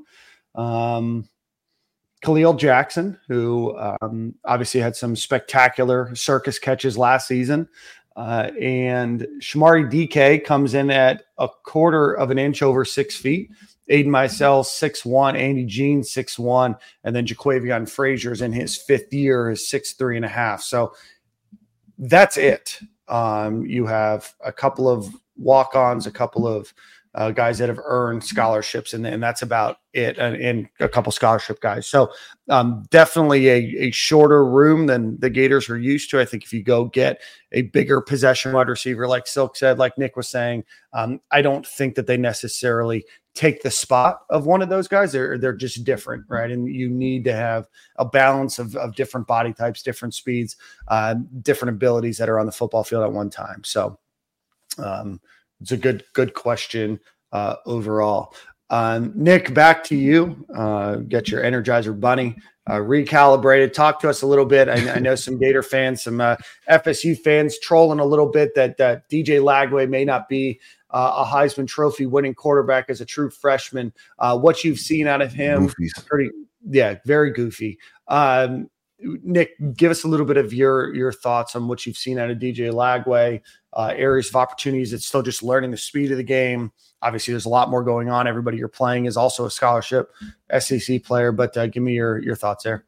Um, Khalil Jackson, who um, obviously had some spectacular circus catches last season. Uh, and Shamari D K comes in at a quarter of an inch over six feet. Aiden Mizell, six one. Andy Jean, six one. And then Jaquavion Frazier's in his fifth year is six three and a half. So that's it. Um, you have a couple of walk-ons, a couple of uh, guys that have earned scholarships, and, and that's about it, and, and a couple scholarship guys. So um, definitely a, a shorter room than the Gators are used to. I think if you go get a bigger possession wide receiver, like Silk said, like Nick was saying, um, I don't think that they necessarily take the spot of one of those guys. They're, they're just different, right? And you need to have a balance of, of different body types, different speeds, uh, different abilities that are on the football field at one time. So um, it's a good, good question uh, overall. Um, Nick, back to you. Uh, get your Energizer Bunny uh, recalibrated. Talk to us a little bit. I, I know some Gator fans, some uh, F S U fans trolling a little bit that uh, D J Lagway may not be uh, a Heisman Trophy winning quarterback as a true freshman. Uh, what you've seen out of him, Goofies. pretty, yeah, very goofy. Um, Nick, give us a little bit of your your thoughts on what you've seen out of D J Lagway, uh, areas of opportunities. It's still just learning the speed of the game. Obviously, there's a lot more going on. Everybody you're playing is also a scholarship S E C player, but uh, give me your your thoughts there.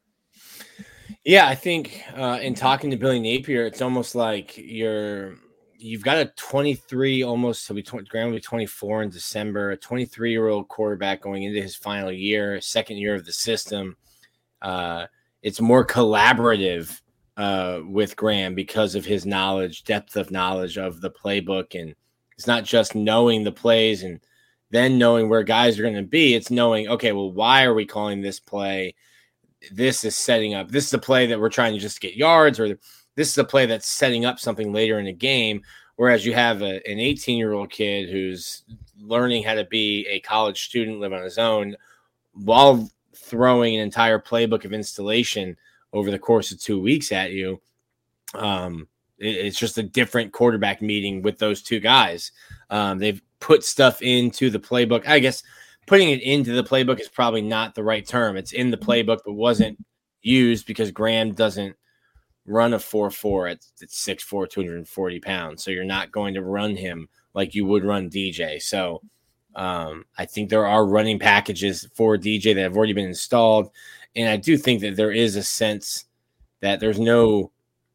Yeah, I think uh, in talking to Billy Napier, it's almost like you're you've got a twenty-three, almost to be Graham will be twenty-four in December, a twenty-three year old quarterback going into his final year, second year of the system. Uh, it's more collaborative uh, with Graham because of his knowledge, depth of knowledge of the playbook. And it's not just knowing the plays and then knowing where guys are going to be. It's knowing, okay, well, why are we calling this play? This is setting up. This is a play that we're trying to just get yards, or this is a play that's setting up something later in the game. Whereas you have a, an eighteen year old kid who's learning how to be a college student, live on his own, while throwing an entire playbook of installation over the course of two weeks at you. Um, it, it's just a different quarterback meeting with those two guys. Um, they've put stuff into the playbook. I guess putting it into the playbook is probably not the right term. It's in the playbook, but wasn't used because Graham doesn't run a four four at six four, two hundred forty pounds. So you're not going to run him like you would run D J. So um, I think there are running packages for D J that have already been installed. And I do think that there is a sense that there's no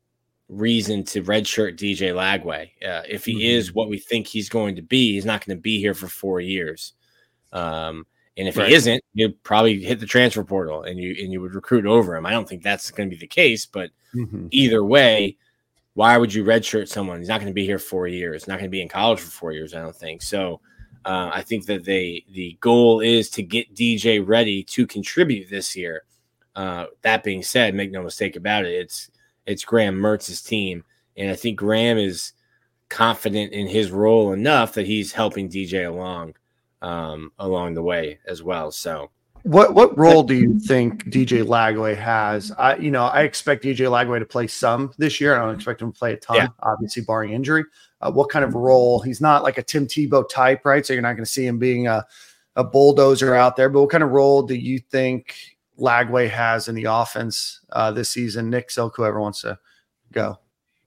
reason to redshirt D J Lagway. Uh, if he mm-hmm. is what we think he's going to be, he's not going to be here for four years. Um, and if right. he isn't, you'd probably hit the transfer portal and you and you would recruit over him. I don't think that's going to be the case, but mm-hmm. either way, why would you redshirt someone? He's not going to be here four years. Not going to be in college for four years, I don't think. So uh, I think that they the goal is to get D J ready to contribute this year. Uh, that being said, make no mistake about it, it's it's Graham Mertz's team, and I think Graham is confident in his role enough that he's helping D J along. Um, along the way as well. So what what role do you think D J Lagway has? I you know, I expect D J Lagway to play some this year. I don't expect him to play a ton, yeah. obviously barring injury. Uh, what kind of role? He's not like a Tim Tebow type, right? So you're not going to see him being a, a bulldozer out there. But what kind of role do you think Lagway has in the offense uh, this season? Nick, Silk, whoever wants to go.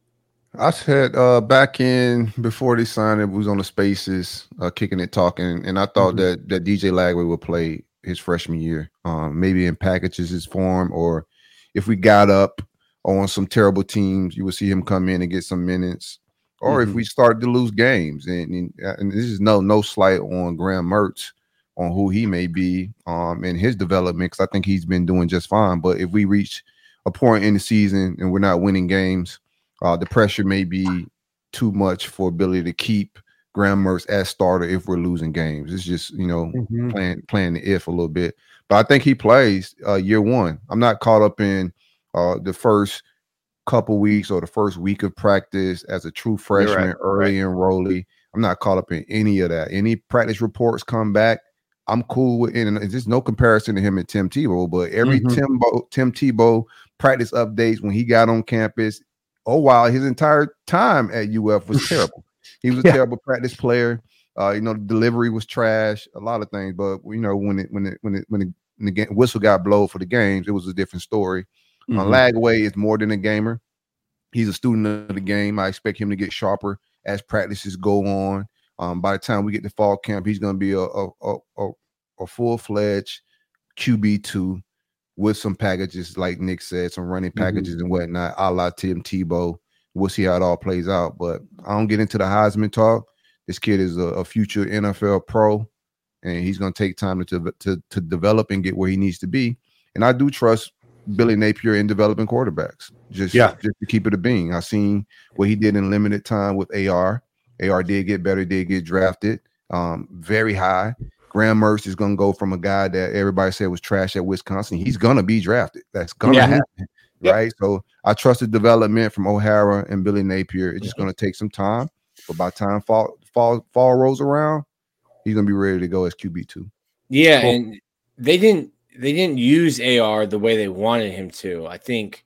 I said uh, back in before they signed it, was on the Spaces, uh, kicking it, talking, and I thought mm-hmm. that that D J Lagway would play his freshman year, um, maybe in packages his form, or if we got up on some terrible teams, you would see him come in and get some minutes, or mm-hmm. if we started to lose games. And, and, and this is no no slight on Graham Mertz on who he may be um, in his development, because I think he's been doing just fine. But if we reach a point in the season and we're not winning games, Uh, the pressure may be too much for ability to keep Graham Mertz as starter if we're losing games. It's just, you know, mm-hmm. playing playing the if a little bit. But I think he plays uh, year one. I'm not caught up in uh, the first couple weeks or the first week of practice as a true freshman, right. early right. enrollee. I'm not caught up in any of that. Any practice reports come back, I'm cool with it. And there's no comparison to him and Tim Tebow, but every mm-hmm. Tim, Tim Tebow practice updates when he got on campus, oh, wow, his entire time at U F was terrible. He was a yeah. terrible practice player. Uh, you know, the delivery was trash, a lot of things. But, you know, when it when it when it when, it, when the game, whistle got blown for the games, it was a different story. Mm-hmm. Uh, Lagway is more than a gamer. He's a student of the game. I expect him to get sharper as practices go on. Um, by the time we get to fall camp, he's going to be a a, a, a, a full-fledged Q B two. With some packages, like Nick said, some running packages mm-hmm. and whatnot, a la Tim Tebow. We'll see how it all plays out. But I don't get into the Heisman talk. This kid is a, a future N F L pro, and he's going to take time to, to to develop and get where he needs to be. And I do trust Billy Napier in developing quarterbacks, just, yeah. just to keep it a being. I've seen what he did in limited time with A R. A R did get better, did get drafted um, very high. Graham Mertz is going to go from a guy that everybody said was trash at Wisconsin. He's going to be drafted. That's going to yeah. happen, yep. right? So I trust the development from O'Hara and Billy Napier. It's just going to take some time. But by the time fall, fall, fall rolls around, he's going to be ready to go as Q B two. Yeah, cool. And they didn't they didn't use A R the way they wanted him to. I think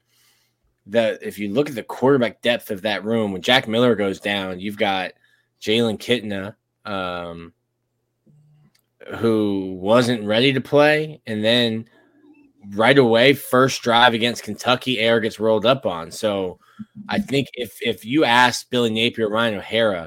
that if you look at the quarterback depth of that room, when Jack Miller goes down, you've got Jalen Kitna, um, who wasn't ready to play, and then right away, first drive against Kentucky, air gets rolled up on. So I think if if you asked Billy Napier, Ryan O'Hara,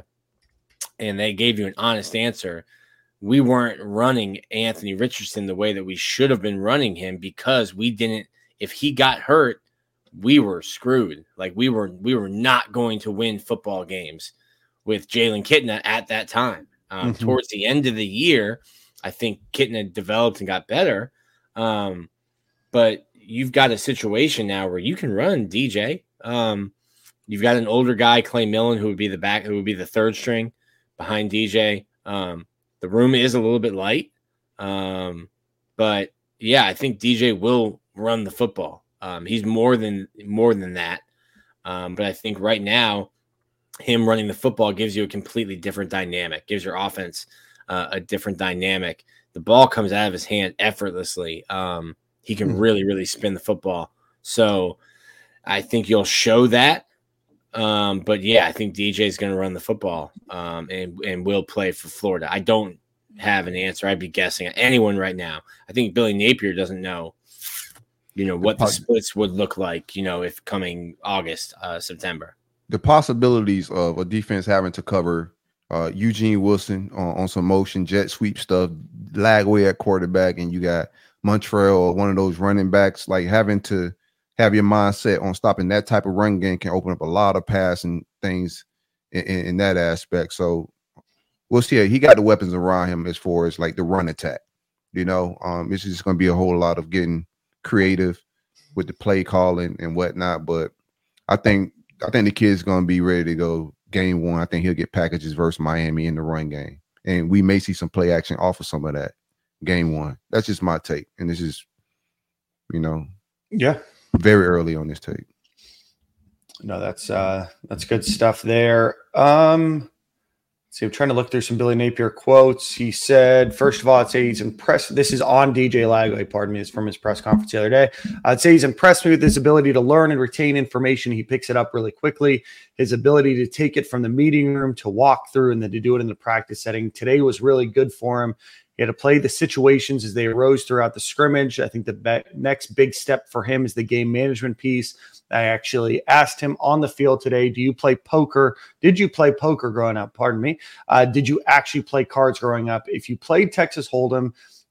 and they gave you an honest answer, we weren't running Anthony Richardson the way that we should have been running him, because we didn't. If he got hurt, we were screwed. Like we were, we were not going to win football games with Jalen Kitna at that time. Um, mm-hmm. Towards the end of the year, I think Kitna developed and got better. Um, but you've got a situation now where you can run D J. Um, you've got an older guy, Clay Millen, who would be the back, who would be the third string behind D J. Um, the room is a little bit light. Um, but yeah, I think D J will run the football. Um, he's more than more than that. Um, but I think right now, him running the football gives you a completely different dynamic, gives your offense uh, a different dynamic. The ball comes out of his hand effortlessly. Um, he can really, really spin the football. So I think you'll show that. Um, but yeah, I think D J is going to run the football um, and, and will play for Florida. I don't have an answer. I'd be guessing at anyone right now. I think Billy Napier doesn't know, you know, what the splits would look like, you know, if coming August, uh, September. The possibilities of a defense having to cover uh, Eugene Wilson on, on some motion jet sweep stuff, lag away at quarterback, and you got Montreal or one of those running backs, like having to have your mindset on stopping that type of run game can open up a lot of passing things in, in, in that aspect. So we'll see. He got the weapons around him as far as like the run attack. You know, um, it's just going to be a whole lot of getting creative with the play calling and whatnot. But I think I think the kid's going to be ready to go game one. I think he'll get packages versus Miami in the run game, and we may see some play action off of some of that game one. That's just my take, and this is, you know, yeah, very early on this take. No, that's uh, that's good stuff there. Um, See, I'm trying to look through some Billy Napier quotes. He said, first of all, I'd say he's impressed. This is on D J Lagway, pardon me. It's from his press conference the other day. I'd say he's impressed me with his ability to learn and retain information. He picks it up really quickly. His ability to take it from the meeting room to walk through and then to do it in the practice setting. Today was really good for him. He had to play the situations as they arose throughout the scrimmage. I think the be- next big step for him is the game management piece. I actually asked him on the field today, do you play poker? Did you play poker growing up? Pardon me. Uh, did you actually play cards growing up? If you played Texas Hold'em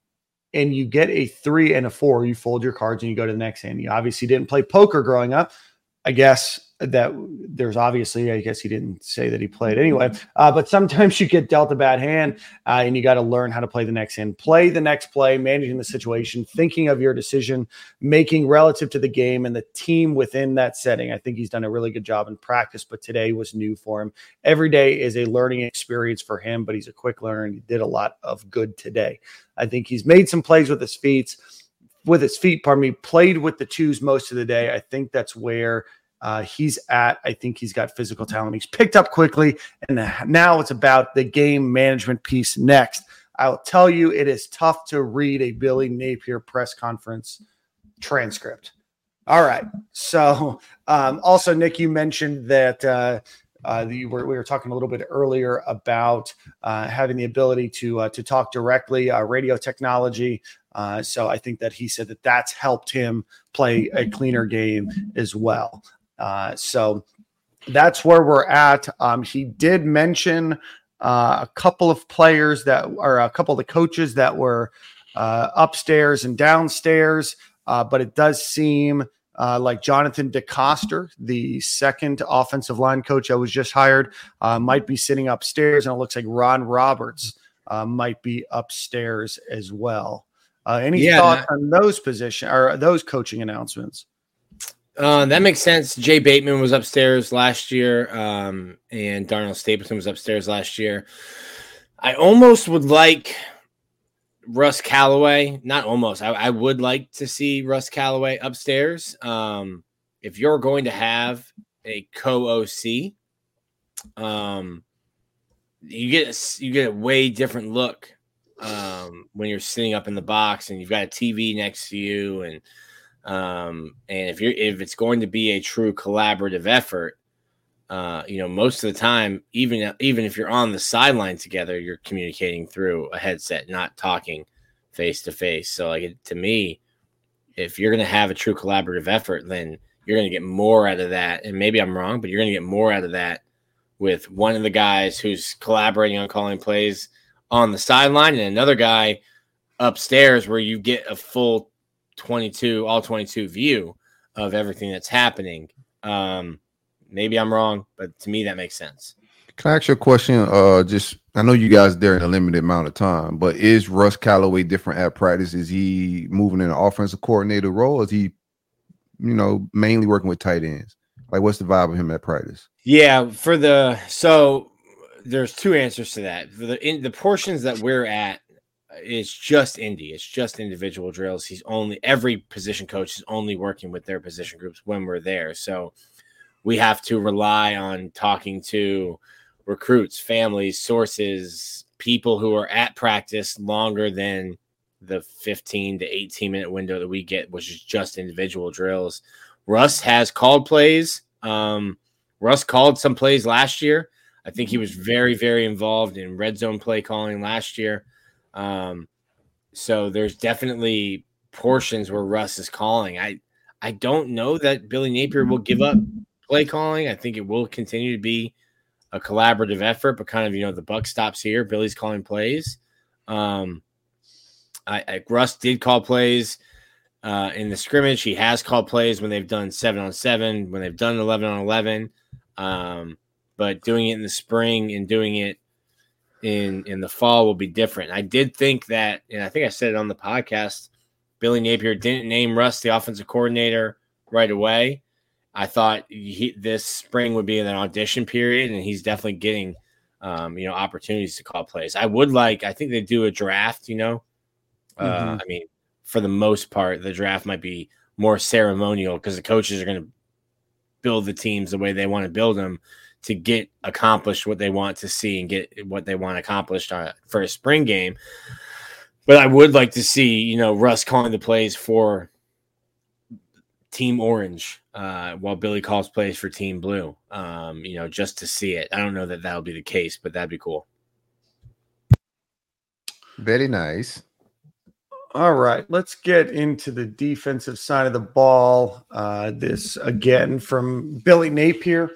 and you get a three and a four, you fold your cards and you go to the next hand. You obviously didn't play poker growing up. I guess that there's obviously, I guess he didn't say that he played anyway, uh, but sometimes you get dealt a bad hand uh, and you got to learn how to play the next hand, play the next play, managing the situation, thinking of your decision making relative to the game and the team within that setting. I think he's done a really good job in practice, but today was new for him. Every day is a learning experience for him, but he's a quick learner and he did a lot of good today. I think he's made some plays with his feet, with his feet, pardon me, played with the twos most of the day. I think that's where Uh, he's at. I think he's got physical talent. He's picked up quickly, and now it's about the game management piece next. I'll tell you, it is tough to read a Billy Napier press conference transcript. All right. So um, also, Nick, you mentioned that uh, uh, you were, we were talking a little bit earlier about uh, having the ability to uh, to talk directly, uh, radio technology. Uh, so I think that he said that that's helped him play a cleaner game as well. Uh, so that's where we're at. Um, he did mention uh, a couple of players that are a couple of the coaches that were uh, upstairs and downstairs, uh, but it does seem uh, like Jonathan DeCoster, the second offensive line coach that was just hired, uh, might be sitting upstairs, and it looks like Ron Roberts uh, might be upstairs as well. Uh, any yeah, thoughts on those position or those coaching announcements? Uh, that makes sense. Jay Bateman was upstairs last year, um, and Darnell Stapleton was upstairs last year. I almost would like Russ Callaway. Not almost. I, I would like to see Russ Callaway upstairs. Um, if you're going to have a co-O C, um, you get a, you get a way different look um, when you're sitting up in the box and you've got a T V next to you, and Um, and if you're, if it's going to be a true collaborative effort, uh, you know, most of the time, even, even if you're on the sideline together, you're communicating through a headset, not talking face to face. So like, it, to me, if you're going to have a true collaborative effort, then you're going to get more out of that. And maybe I'm wrong, but you're going to get more out of that with one of the guys who's collaborating on calling plays on the sideline and another guy upstairs where you get a full twenty-two, all twenty-two view of everything that's happening. Um, maybe I'm wrong, but to me that makes sense. Can I ask you a question? Uh, just I know you guys there in a limited amount of time, but is Russ Callaway different at practice? Is he moving in an offensive coordinator role? Or is he, you know, mainly working with tight ends? Like, what's the vibe of him at practice? Yeah, for the so there's two answers to that. For the in the portions that we're at, it's just Indy. It's just individual drills. He's only every position coach is only working with their position groups when we're there. So we have to rely on talking to recruits, families, sources, people who are at practice longer than the fifteen to eighteen minute window that we get, which is just individual drills. Russ has called plays. Um, Russ called some plays last year. I think he was very, very involved in red zone play calling last year. Um, so there's definitely portions where Russ is calling. I, I don't know that Billy Napier will give up play calling. I think it will continue to be a collaborative effort, but kind of, you know, the buck stops here. Billy's calling plays. Um, I, I Russ did call plays uh, in the scrimmage. He has called plays when they've done seven on seven, when they've done eleven on eleven. Um, but doing it in the spring and doing it in in the fall will be different. I did think that, and I think I said it on the podcast, Billy Napier didn't name Russ the offensive coordinator right away. I thought he, this spring would be an audition period, and he's definitely getting, um, you know, opportunities to call plays. I would like, I think they do a draft, you know. Uh, mm-hmm. I mean, for the most part, the draft might be more ceremonial because the coaches are going to build the teams the way they want to build them to get accomplished what they want to see and get what they want accomplished on, for a spring game. But I would like to see, you know, Russ calling the plays for Team Orange uh, while Billy calls plays for Team Blue, um, you know, just to see it. I don't know that that'll be the case, but that'd be cool. Very nice. All right, let's get into the defensive side of the ball. Uh, this again from Billy Napier.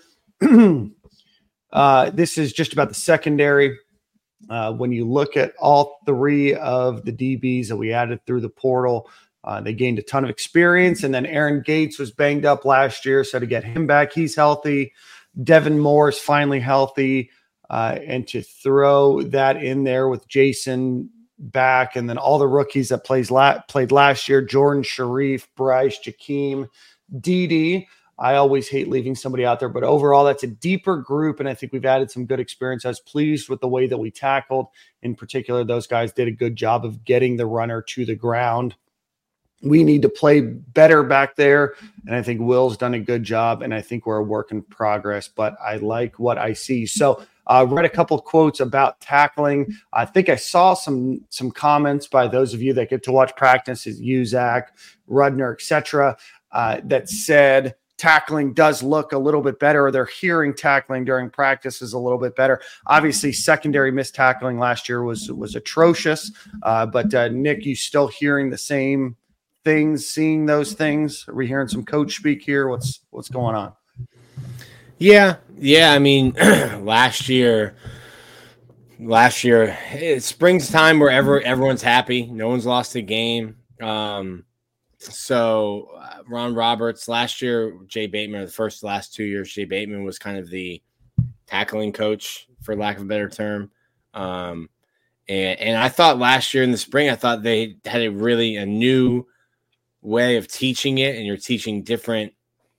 uh, this is just about the secondary. Uh, when you look at all three of the D Bs that we added through the portal, uh, they gained a ton of experience. And then Aaron Gates was banged up last year, so to get him back, he's healthy. Devin Moore is finally healthy. Uh, and to throw that in there with Jason back, and then all the rookies that plays la- played last year, Jordan Sharif, Bryce, Jakeem, Dede. I always hate leaving somebody out there, but overall that's a deeper group, and I think we've added some good experience. I was pleased with the way that we tackled. In particular, those guys did a good job of getting the runner to the ground. We need to play better back there, and I think Will's done a good job, and I think we're a work in progress, but I like what I see. So I uh, read a couple of quotes about tackling. I think I saw some some comments by those of you that get to watch practice, you, Zach, Rudner, et cetera, uh, that said tackling does look a little bit better, or they're hearing tackling during practice is a little bit better. Obviously, secondary missed tackling last year was was atrocious, uh, but uh, Nick, you still hearing the same things, seeing those things? Are we hearing some coach speak here? What's what's going on? Yeah, yeah. I mean, last year, last year, it's springtime where ever, everyone's happy. No one's lost a game. Um, so uh, Ron Roberts last year, Jay Bateman, the first last two years, Jay Bateman was kind of the tackling coach, for lack of a better term. Um, and and I thought last year in the spring, I thought they had a really a new way of teaching it, and you're teaching different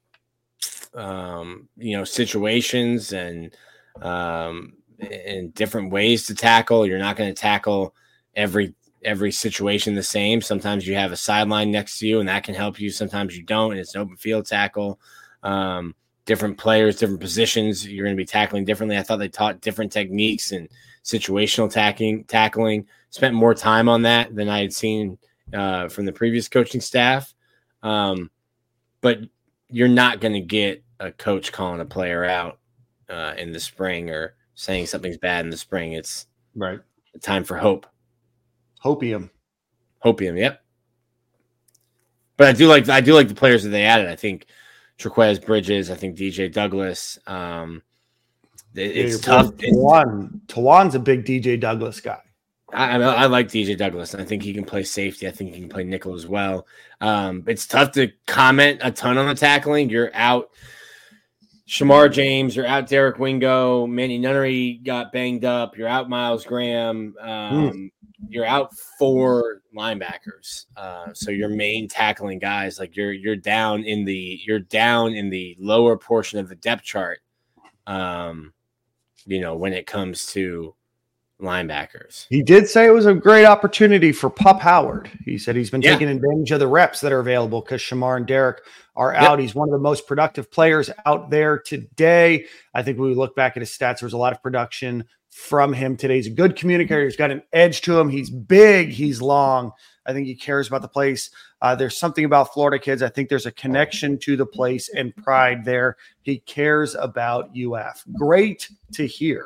um you know situations and um and different ways to tackle. You're not going to tackle every every situation the same. Sometimes you have a sideline next to you and that can help you, sometimes you don't, and it's an open field tackle. Um different players, different positions, you're going to be tackling differently. I thought they taught different techniques and situational tackling tackling spent more time on that than I had seen uh from the previous coaching staff. Um but you're not going to get a coach calling a player out uh, in the spring or saying something's bad in the spring. It's right. A time for hope. Hopium. Hopium, yep. But I do like I do like the players that they added. I think Traquez Bridges. I think D J Douglas. Um, it, it's yeah, tough. Tawan, Tawan's a big D J Douglas guy. I, I like D J Douglas. I think he can play safety. I think he can play nickel as well. Um, it's tough to comment a ton on the tackling. You're out Shamar James. You're out Derek Wingo. Manny Nunnery got banged up. You're out Miles Graham. Um, mm. You're out four linebackers. Uh, so your main tackling guys, like you're you're down in the you're down in the lower portion of the depth chart. Um, you know, when it comes to linebackers. He did say it was a great opportunity for Pup Howard. He said he's been yeah. taking advantage of the reps that are available because Shamar and Derek are out. Yep. He's one of the most productive players out there today. I think when we look back at his stats, there was a lot of production from him today. He's a good communicator. He's got an edge to him. He's big. He's long. I think he cares about the place. Uh, there's something about Florida kids. I think there's a connection to the place and pride there. He cares about U F. Great to hear.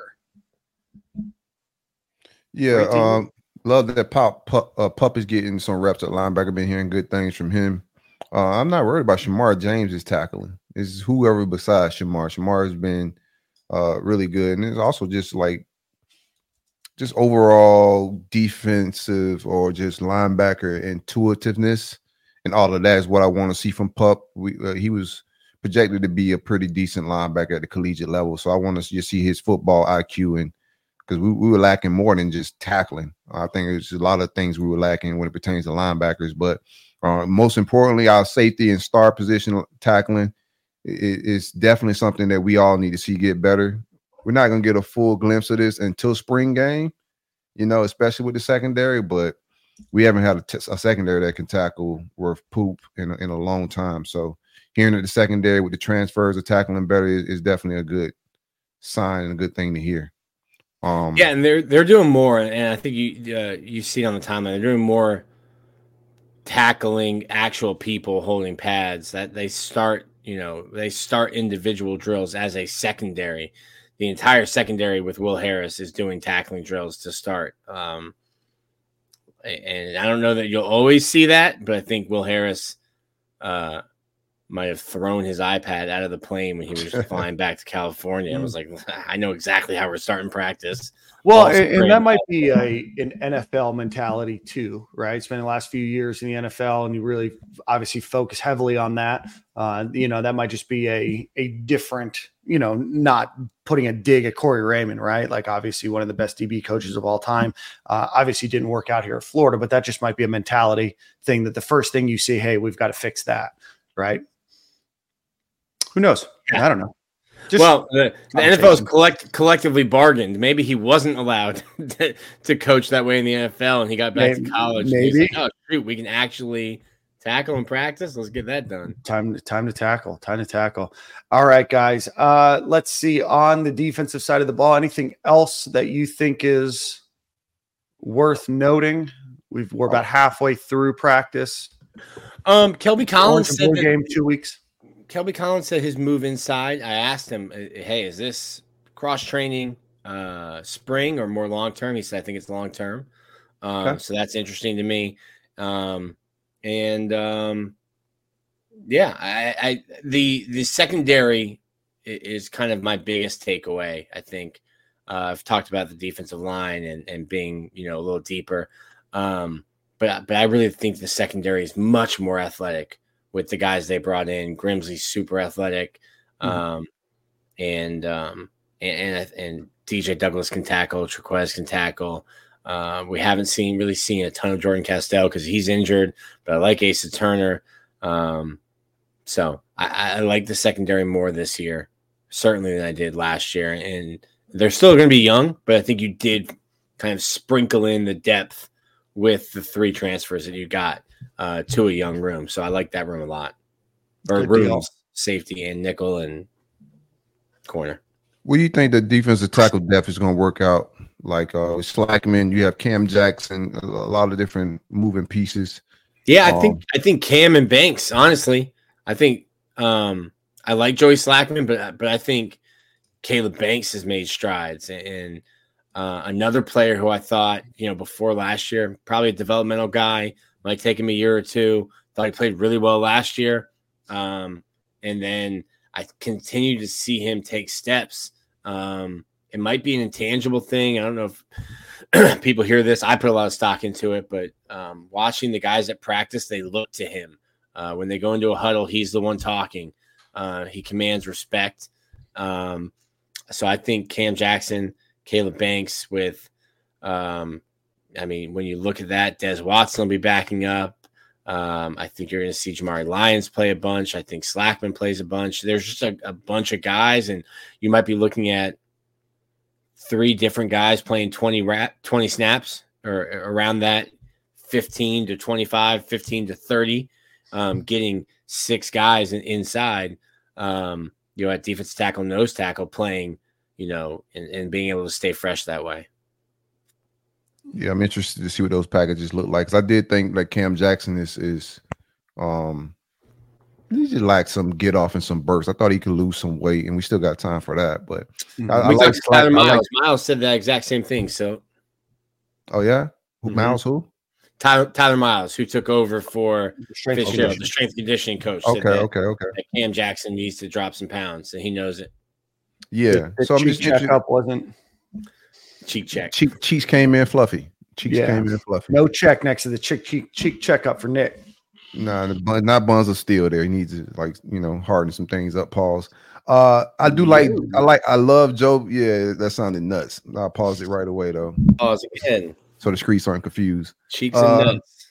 Yeah, um, love that Pop Pup, uh, Pup is getting some reps at linebacker. Been hearing good things from him. Uh, I'm not worried about Shamar James is tackling. It's whoever besides Shamar. Shamar has been uh, really good, and it's also just like just overall defensive or just linebacker intuitiveness, and all of that is what I want to see from Pup. We uh, he was projected to be a pretty decent linebacker at the collegiate level, so I want to just see his football I Q and. Because we, we were lacking more than just tackling. I think there's a lot of things we were lacking when it pertains to linebackers. But uh, most importantly, our safety and star position tackling is definitely something that we all need to see get better. We're not going to get a full glimpse of this until spring game, you know, especially with the secondary. But we haven't had a, t- a secondary that can tackle worth poop in a, in a long time. So hearing that the secondary with the transfers of tackling better is, is definitely a good sign and a good thing to hear. Um, yeah, and they're they're doing more, and I think you uh, you see it on the timeline. They're doing more tackling actual people holding pads. That they start, you know, they start individual drills as a secondary. The entire secondary with Will Harris is doing tackling drills to start. Um, and I don't know that you'll always see that, but I think Will Harris uh, might have thrown his iPad out of the plane when he was flying back to California. I was like, I know exactly how we're starting practice. Well, and, and that might be a an N F L mentality too, right? Spending the last few years in the N F L, and you really obviously focus heavily on that. Uh, you know, that might just be a a different, you know, not putting a dig at Corey Raymond, right? Like obviously one of the best D B coaches of all time. Uh, obviously didn't work out here at Florida, but that just might be a mentality thing that the first thing you see, hey, we've got to fix that, right? Who knows? Yeah. I don't know. Just well, the, the N F L is collect, collectively bargained. Maybe he wasn't allowed to, to coach that way in the N F L, and he got back maybe, to college. Maybe. And he's like, oh, shoot, we can actually tackle and practice. Let's get that done. Time, time to tackle. Time to tackle. All right, guys. Uh, let's see. On the defensive side of the ball, anything else that you think is worth noting? We've, we're about halfway through practice. Um, Kelby Collins said that, game two weeks. Kelby Collins said his move inside. I asked him, hey, is this cross training uh, spring or more long term? He said, I think it's long term. Um, okay. So that's interesting to me. Um, and um, yeah, I, I the the secondary is kind of my biggest takeaway. I think uh, I've talked about the defensive line and and being, you know, a little deeper. Um, but but I really think the secondary is much more athletic with the guys they brought in. Grimsley's super athletic, um, mm-hmm. and, um, and and and D J Douglas can tackle. Traquez can tackle. Uh, we haven't seen really seen a ton of Jordan Castell because he's injured, but I like Asa Turner. Um, so I, I like the secondary more this year, certainly than I did last year. And they're still going to be young, but I think you did kind of sprinkle in the depth with the three transfers that you got uh, to a young room. So I like that room a lot. Or Good rooms, deal. Safety and nickel and corner. What do you think the defensive tackle depth is going to work out? Like uh, with Slackman, you have Cam Jackson, a lot of different moving pieces. Yeah, I um, think I think Cam and Banks, honestly. I think um, I like Joey Slackman, but but I think Caleb Banks has made strides. And uh, another player who I thought, you know, before last year, probably a developmental guy, might take him a year or two Thought he played really well last year. Um, and then I continue to see him take steps. Um, it might be an intangible thing. I don't know if people hear this. I put a lot of stock into it, but um, watching the guys at practice, they look to him. Uh, when they go into a huddle, he's the one talking. Uh, he commands respect. Um, so I think Cam Jackson, Caleb Banks with, um, I mean, when you look at that, Des Watson will be backing up. Um, I think you're going to see Jamari Lyons play a bunch. I think Slackman plays a bunch. There's just a, a bunch of guys, and you might be looking at three different guys playing twenty, rap, twenty snaps or around that, fifteen to twenty-five, fifteen to thirty, um, getting six guys in, inside, um, you know, at defensive tackle, nose tackle playing, you know, and, and being able to stay fresh that way. Yeah, I'm interested to see what those packages look like. Cause I did think like Cam Jackson is is um he just lacks some get off and some bursts. I thought he could lose some weight, and we still got time for that. But mm-hmm. I, I like Tyler Slack, Miles. I like, Miles said the exact same thing. So, oh yeah, who mm-hmm. Miles? Who? Tyler Tyler Miles, who took over for The strength Fitzgerald, conditioning. the strength conditioning coach. Okay, said that, okay, okay. that Cam Jackson needs to drop some pounds, and he knows it. Yeah. The, the so I'm cheek just interested. checkup wasn't Cheek check. Cheek, cheeks came in fluffy. Cheeks Yeah. came in fluffy. no check next to the cheek cheek cheek checkup for Nick. Nah, the bun, not buns are still there. He needs to like you know harden some things up. Pause. Uh, I do like I like I love Joe. Yeah, that sounded nuts. I paused it right away though, Pause again. so the streets aren't confused. Cheeks and Uh, nuts.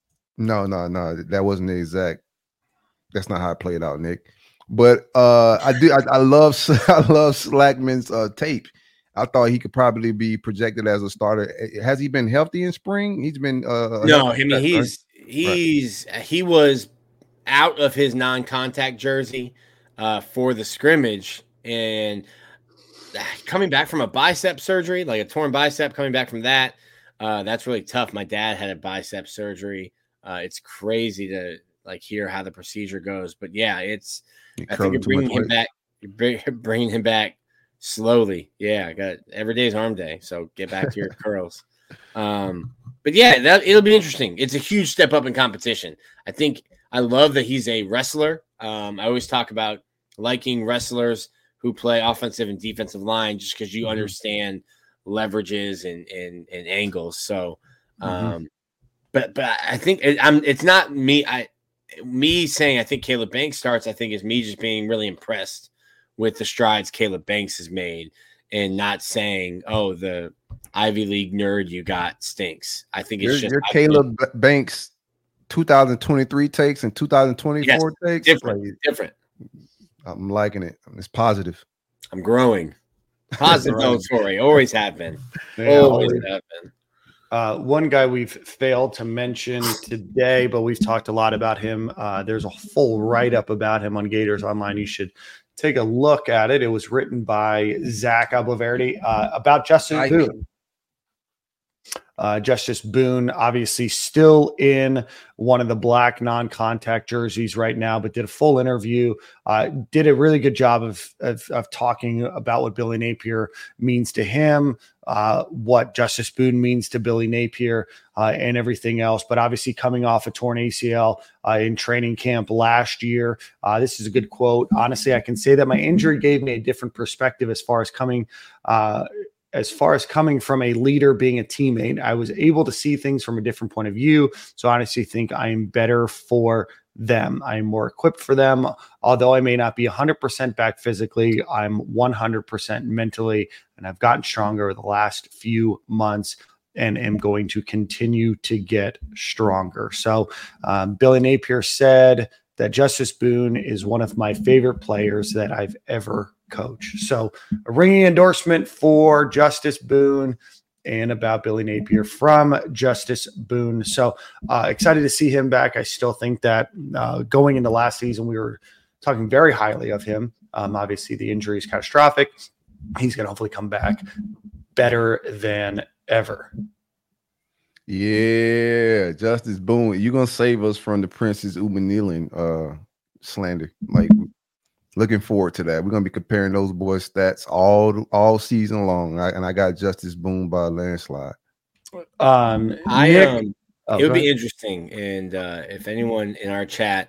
No, no, no. That wasn't the exact. That's not how it played out, Nick. But uh, I do. I, I love. I love Slackman's uh, tape. I thought he could probably be projected as a starter. Has he been healthy in spring? He's been. Uh, No, I mean right? he's he's he was out of his non-contact jersey uh, for the scrimmage, and coming back from a bicep surgery, like a torn bicep, coming back from that, uh, that's really tough. My dad had a bicep surgery. Uh, it's crazy to like hear how the procedure goes, but yeah, it's. He I curled think too you're much bringing him weight. back. You're bring- bringing him back slowly. Yeah, I got every day's arm day, so get back to your curls. Um, but yeah, that it'll be interesting. It's a huge step up in competition. I think I love that he's a wrestler. Um, I always talk about liking wrestlers who play offensive and defensive line just because you Mhm. understand leverages and and, and angles. So, um, Mhm. but but I think it, I'm. It's not me. I me saying I think Caleb Banks starts. I think is me just being really impressed with the strides Caleb Banks has made, and not saying, "Oh, the Ivy League nerd you got stinks." I think it's Your, just your I Caleb B- Banks two thousand twenty-three takes and two thousand twenty-four takes. different, Like, different. I'm liking it. It's positive. I'm growing. Positive Right. note story. Always have been. Yeah, Always always. have been. Uh, one guy we've failed to mention today, but we've talked a lot about him. Uh, there's a full write up about him on Gators Online. You should take a look at it. It was written by Zach Ablaverdi uh, about Justice I- Boone. Uh, Justice Boone, obviously still in one of the black non-contact jerseys right now, but did a full interview. Uh, did a really good job of, of of talking about what Billy Napier means to him, uh, what Justice Boone means to Billy Napier, uh, and everything else. But obviously, coming off a torn A C L uh, in training camp last year, uh, this is a good quote. Honestly, I can say that my injury gave me a different perspective as far as coming. Uh, As far as coming from a leader, being a teammate, I was able to see things from a different point of view. So I honestly think I am better for them. I'm more equipped for them. Although I may not be one hundred percent back physically, I'm one hundred percent mentally, and I've gotten stronger over the last few months and am going to continue to get stronger. So um, Billy Napier said that Justice Boone is one of my favorite players that I've ever coach. So a ringing endorsement for Justice Boone and about Billy Napier from Justice Boone. So uh, excited to see him back. I still think that uh, going into last season, we were talking very highly of him. Um, obviously, the injury is catastrophic. He's going to hopefully come back better than ever. Yeah, Justice Boone, you're gonna save us from the Princess Umaneeling uh slander. Like, looking forward to that. We're gonna be comparing those boys' stats all all season long. I, and I got Justice Boone by a landslide. Um, I Nick, um Oh, it would go be ahead. interesting. And uh, if anyone in our chat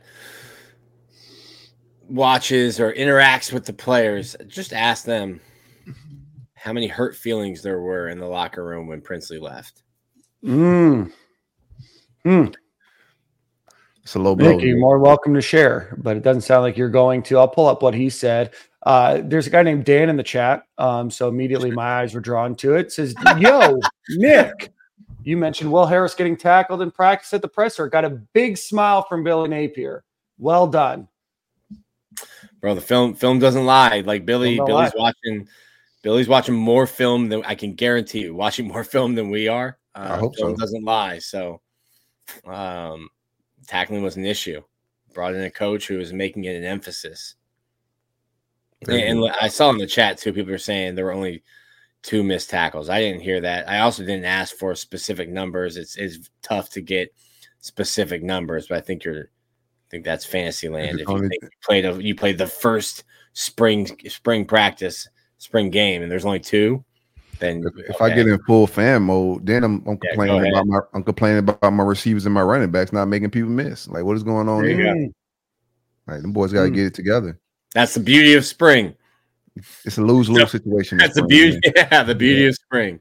watches or interacts with the players, just ask them how many hurt feelings there were in the locker room when Princely left. Mm. Mm. It's a low blow. Nick, you're more welcome to share, but it doesn't sound like you're going to. I'll pull up what he said. Uh, there's a guy named Dan in the chat. Um, so immediately my eyes were drawn to it. It says, yo, Nick, you mentioned Will Harris getting tackled in practice at the presser. Got a big smile from Billy Napier. Well done. Bro, the film film doesn't lie. Like Billy, Film don't Billy's lie. watching Billy's watching more film than I can guarantee you, watching more film than we are. Uh, I hope film so. doesn't lie. So um tackling was an issue. Brought in a coach who was making it an emphasis. And, and I saw in the chat too, people are saying there were only two missed tackles. I didn't hear that. I also didn't ask for specific numbers. It's it's tough to get specific numbers, but I think you're I think that's fantasy land. If you only- think you played a, you played the first spring spring practice, spring game, and there's only two, then If, if I okay. get in full fan mode, then I'm, I'm Yeah, complaining go about my I'm complaining about my receivers and my running backs not making people miss. Like, what is going on There you there? go. Mm. Like, them boys got to Mm. get it together. That's the beauty of spring. It's a lose lose situation. That's the this beauty. spring, Yeah, the beauty Yeah. of spring.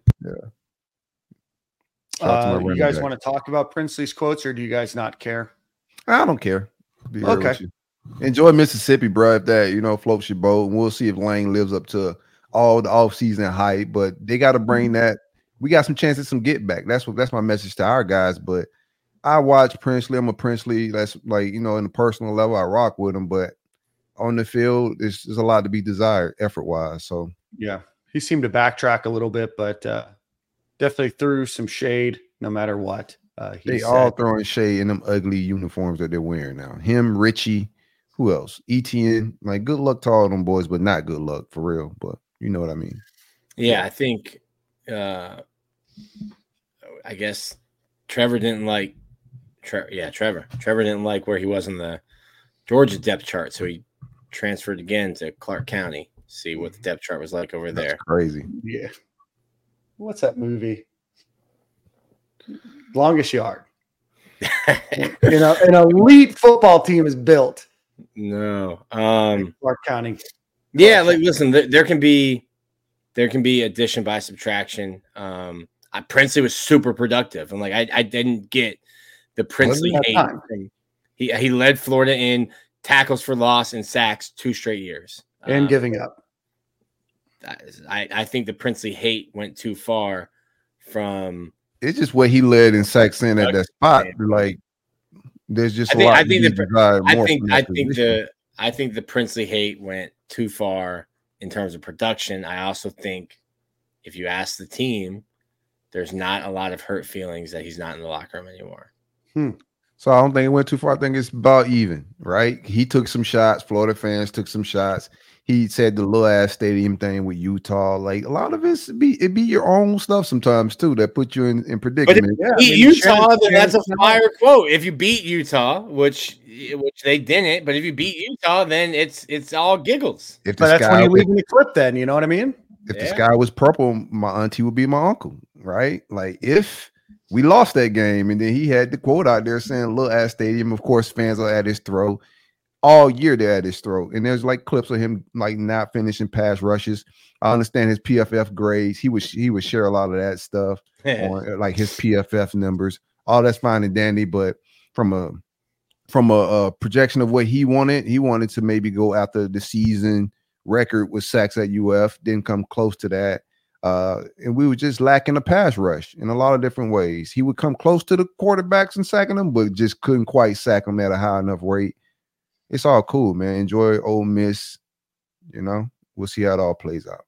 Shout out to my Uh, you running guys back. want to talk about Princely's quotes, or do you guys not care? I don't care. Be real Okay. with you. Enjoy Mississippi, bro. If that, you know, floats your boat. And we'll see if Lane lives up to all the offseason hype. But they got to bring that. We got some chances, some get back. That's what that's my message to our guys. But I watch Princely. I'm a Princely. That's like, you know, in the personal level, I rock with him. But on the field, there's, there's a lot to be desired effort wise. So Yeah. He seemed to backtrack a little bit, but uh, definitely threw some shade no matter what. Uh, he they said. all throwing shade in them ugly uniforms that they're wearing now. Him, Richie, who else? E T N. Like, good luck to all them boys, but not good luck for real. But you know what I mean. Yeah, I think uh I guess Trevor didn't like Tre- yeah, Trevor. Trevor didn't like where he was in the Georgia depth chart, so he transferred again to Clark County. See what the depth chart was like over That's there. crazy. Yeah. What's that movie? Longest Yard. You know, an elite football team is built. No. Um Clark County. yeah, like listen, there, there can be there can be addition by subtraction. Um I, Princely was super productive. And like I, I didn't get the Princely Wasn't hate that time. from he he led Florida in tackles for loss and sacks two straight years. And Um, giving up. I, I think the Princely hate went too far from. It's just what he led in sacks in at that spot. Like, there's just I a think- lot. I to think be the- desired I more think from I that think position. the I think the Princely hate went too far in terms of production. I also think if you ask the team, there's not a lot of hurt feelings that he's not in the locker room anymore. So I don't think it went too far. I think it's about even, right? He took some shots. Florida fans took some shots. He said the little ass stadium thing with Utah. Like, a lot of it's be it be your own stuff sometimes too that put you in, in predicament. Yeah, I Beat mean, Utah, Shannon- then that's a Shannon- fire quote. If you beat Utah, which which they didn't, but if you beat Utah, then it's it's all giggles. If But the that's when sky you was, leave in the clip then, you know what I mean? if the Yeah. sky was purple, my auntie would be my uncle, right? Like, if we lost that game and then he had the quote out there saying little ass stadium, of course fans are at his throat. All year they're at his throat. And there's like clips of him like not finishing pass rushes. I understand his P F F grades. He would he would share a lot of that stuff on like his P F F numbers. All that's fine and dandy, but from a from a, a projection of what he wanted, he wanted to maybe go after the season record with sacks at U F. Didn't come close to that. Uh, and we were just lacking a pass rush in a lot of different ways. He would come close to the quarterbacks and sacking them, but just couldn't quite sack them at a high enough rate. It's all cool, man. Enjoy Ole Miss. You know, we'll see how it all plays out.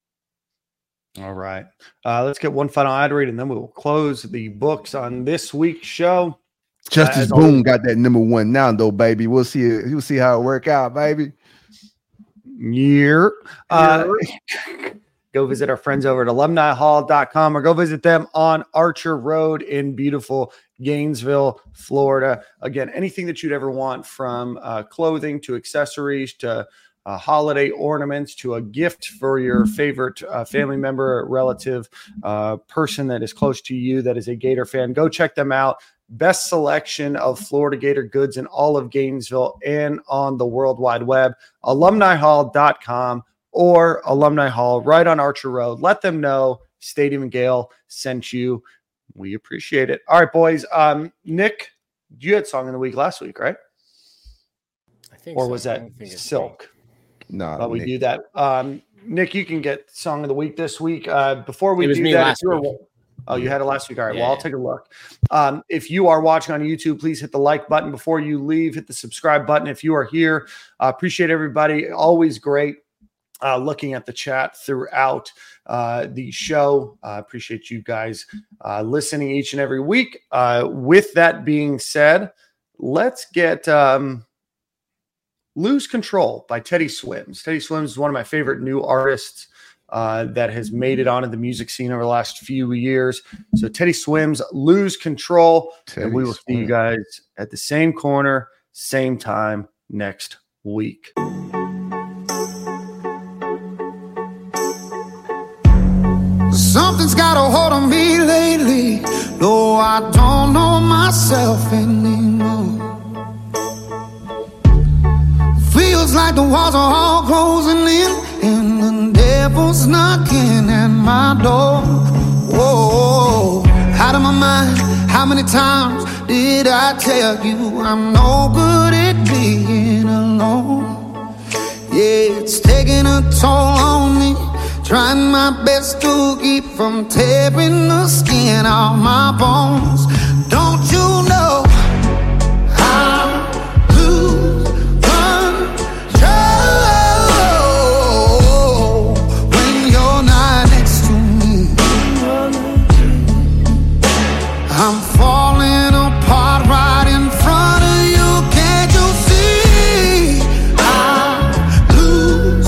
All right. Uh, let's get one final ad read and then we will close the books on this week's show. Justice as Boone always- got that number one now, though, baby. We'll see. We'll see how it work out, baby. Year. Uh, go visit our friends over at alumni hall dot com or go visit them on Archer Road in beautiful Gainesville, Florida. Again, anything that you'd ever want from uh, clothing to accessories to uh, holiday ornaments to a gift for your favorite uh, family member, relative, uh, person that is close to you that is a Gator fan. Go check them out. Best selection of Florida Gator goods in all of Gainesville and on the World Wide Web. alumni hall dot com or Alumni Hall right on Archer Road. Let them know Stadium and Gale sent you. We appreciate it. All right, boys. Um, Nick, you had Song of the Week last week, right? I think or so. was that Silk? No, nah, but we do that. Um, Nick, you can get Song of the Week this week. Uh, before we it was do me that, last if week. Oh, you had it last week. All right. Yeah, well, I'll yeah. take a look. Um, if you are watching on YouTube, please hit the like button before you leave. Hit the subscribe button if you are here. Uh, appreciate everybody. Always great uh, looking at the chat throughout uh, the show. I uh, appreciate you guys uh, listening each and every week. Uh, with that being said, let's get um, Lose Control by Teddy Swims. Teddy Swims is one of my favorite new artists Uh, that has made it onto the music scene over the last few years. So Teddy Swims, Lose Control. Teddy and we will Swims. see you guys at the same corner, same time next week. Something's got a hold on me lately. No, I don't know myself anymore. Feels like the walls are all closing in, and the devil's knocking at my door. Whoa, out of my mind. How many times did I tell you I'm no good at being alone? Yeah, it's taking a toll on me. Trying my best to keep from tearing the skin off my bones. Don't you know I lose control when you're not next to me? I'm falling apart right in front of you. Can't you see? I lose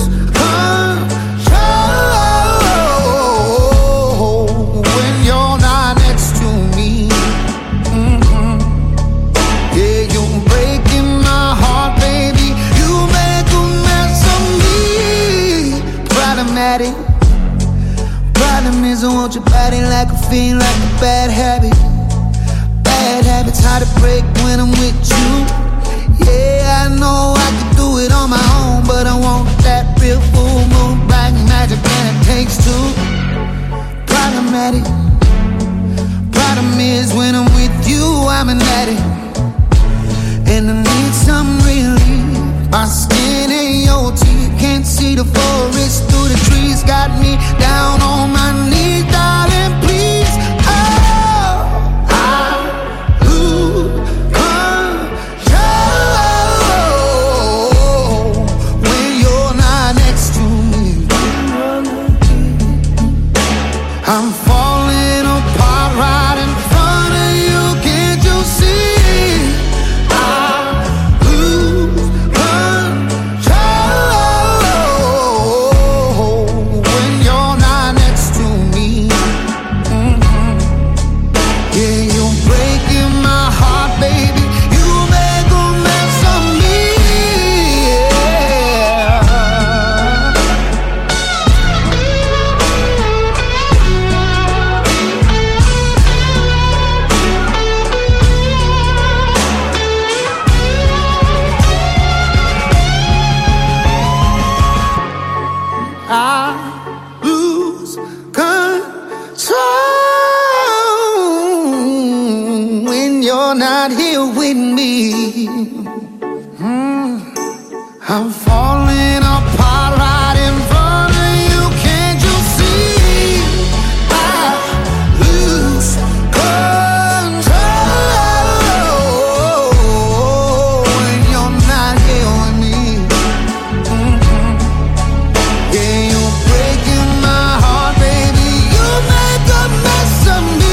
control when you're not next to me. Mm-hmm. Yeah, you're breaking my heart, baby. You make a mess of me. Problematic. Problem is I want your body like a fiend, like a bad habit. Bad habits hard to break when I'm with you. Yeah, I know I can do it on my own, but I want that real full moon black magic, and it takes two. Problematic. Problem is when I'm with you, I'm an addict, and I need some relief. My skin and your teeth can't see the forest through the trees. Got me down on my knees, darling, please. Oh, I lose control when you're not next to me. I'm falling apart right in front of you. Can't you see? I lose control when you're not next to me. Mhm. Yeah, you're breaking my heart, baby. You make a mess of me. Yeah. I lose control when you're not here with me. Mm. I'm falling apart right in front of you. Can't you see? I lose control when you're not here with me. Mhm. Yeah, you're breaking my heart, baby. You make a mess of me.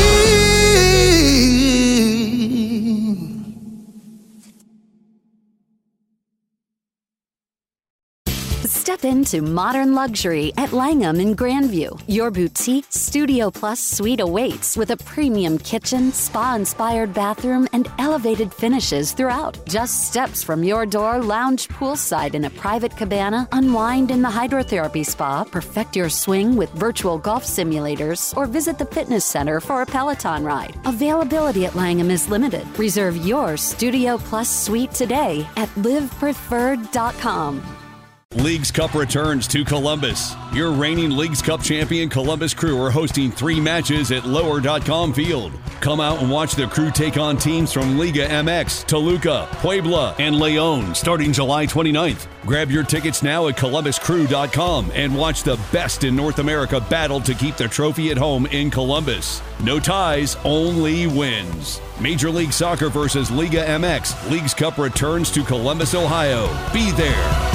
Step into modern luxury at Langham in Grandview. Your boutique Studio Plus suite awaits with a premium kitchen, spa-inspired bathroom, and elevated finishes throughout. Just steps from your door, lounge poolside in a private cabana, unwind in the hydrotherapy spa, perfect your swing with virtual golf simulators, or visit the fitness center for a Peloton ride. Availability at Langham is limited. Reserve your Studio Plus suite today at live preferred dot com. Leagues Cup returns to Columbus. Your reigning Leagues Cup champion Columbus Crew are hosting three matches at lower dot com field. Come out and watch the Crew take on teams from Liga M X, Toluca, Puebla, and Leon starting July twenty-ninth. Grab your tickets now at columbus crew dot com and watch the best in North America battle to keep the trophy at home in Columbus. No ties, only wins. Major League Soccer versus Liga M X. Leagues Cup returns to Columbus, Ohio. Be there.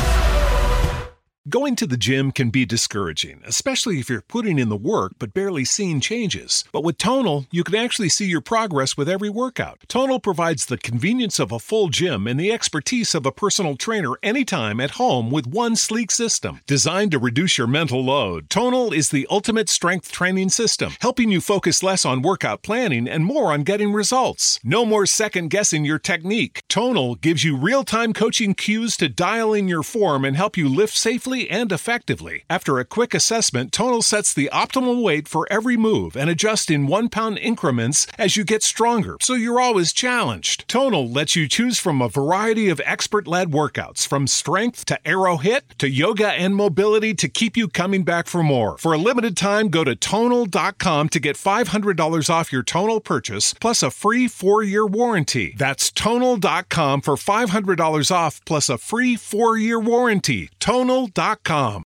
Going to the gym can be discouraging, especially if you're putting in the work but barely seeing changes. But with Tonal, you can actually see your progress with every workout. Tonal provides the convenience of a full gym and the expertise of a personal trainer anytime at home with one sleek system. Designed to reduce your mental load, Tonal is the ultimate strength training system, helping you focus less on workout planning and more on getting results. No more second-guessing your technique. Tonal gives you real-time coaching cues to dial in your form and help you lift safely and effectively. After a quick assessment, Tonal sets the optimal weight for every move and adjusts in one-pound increments as you get stronger, so you're always challenged. Tonal lets you choose from a variety of expert-led workouts, from strength to aero hit to yoga and mobility to keep you coming back for more. For a limited time, go to tonal dot com to get five hundred dollars off your Tonal purchase, plus a free four-year warranty. That's tonal dot com for five hundred dollars off, plus a free four-year warranty. tonal dot com.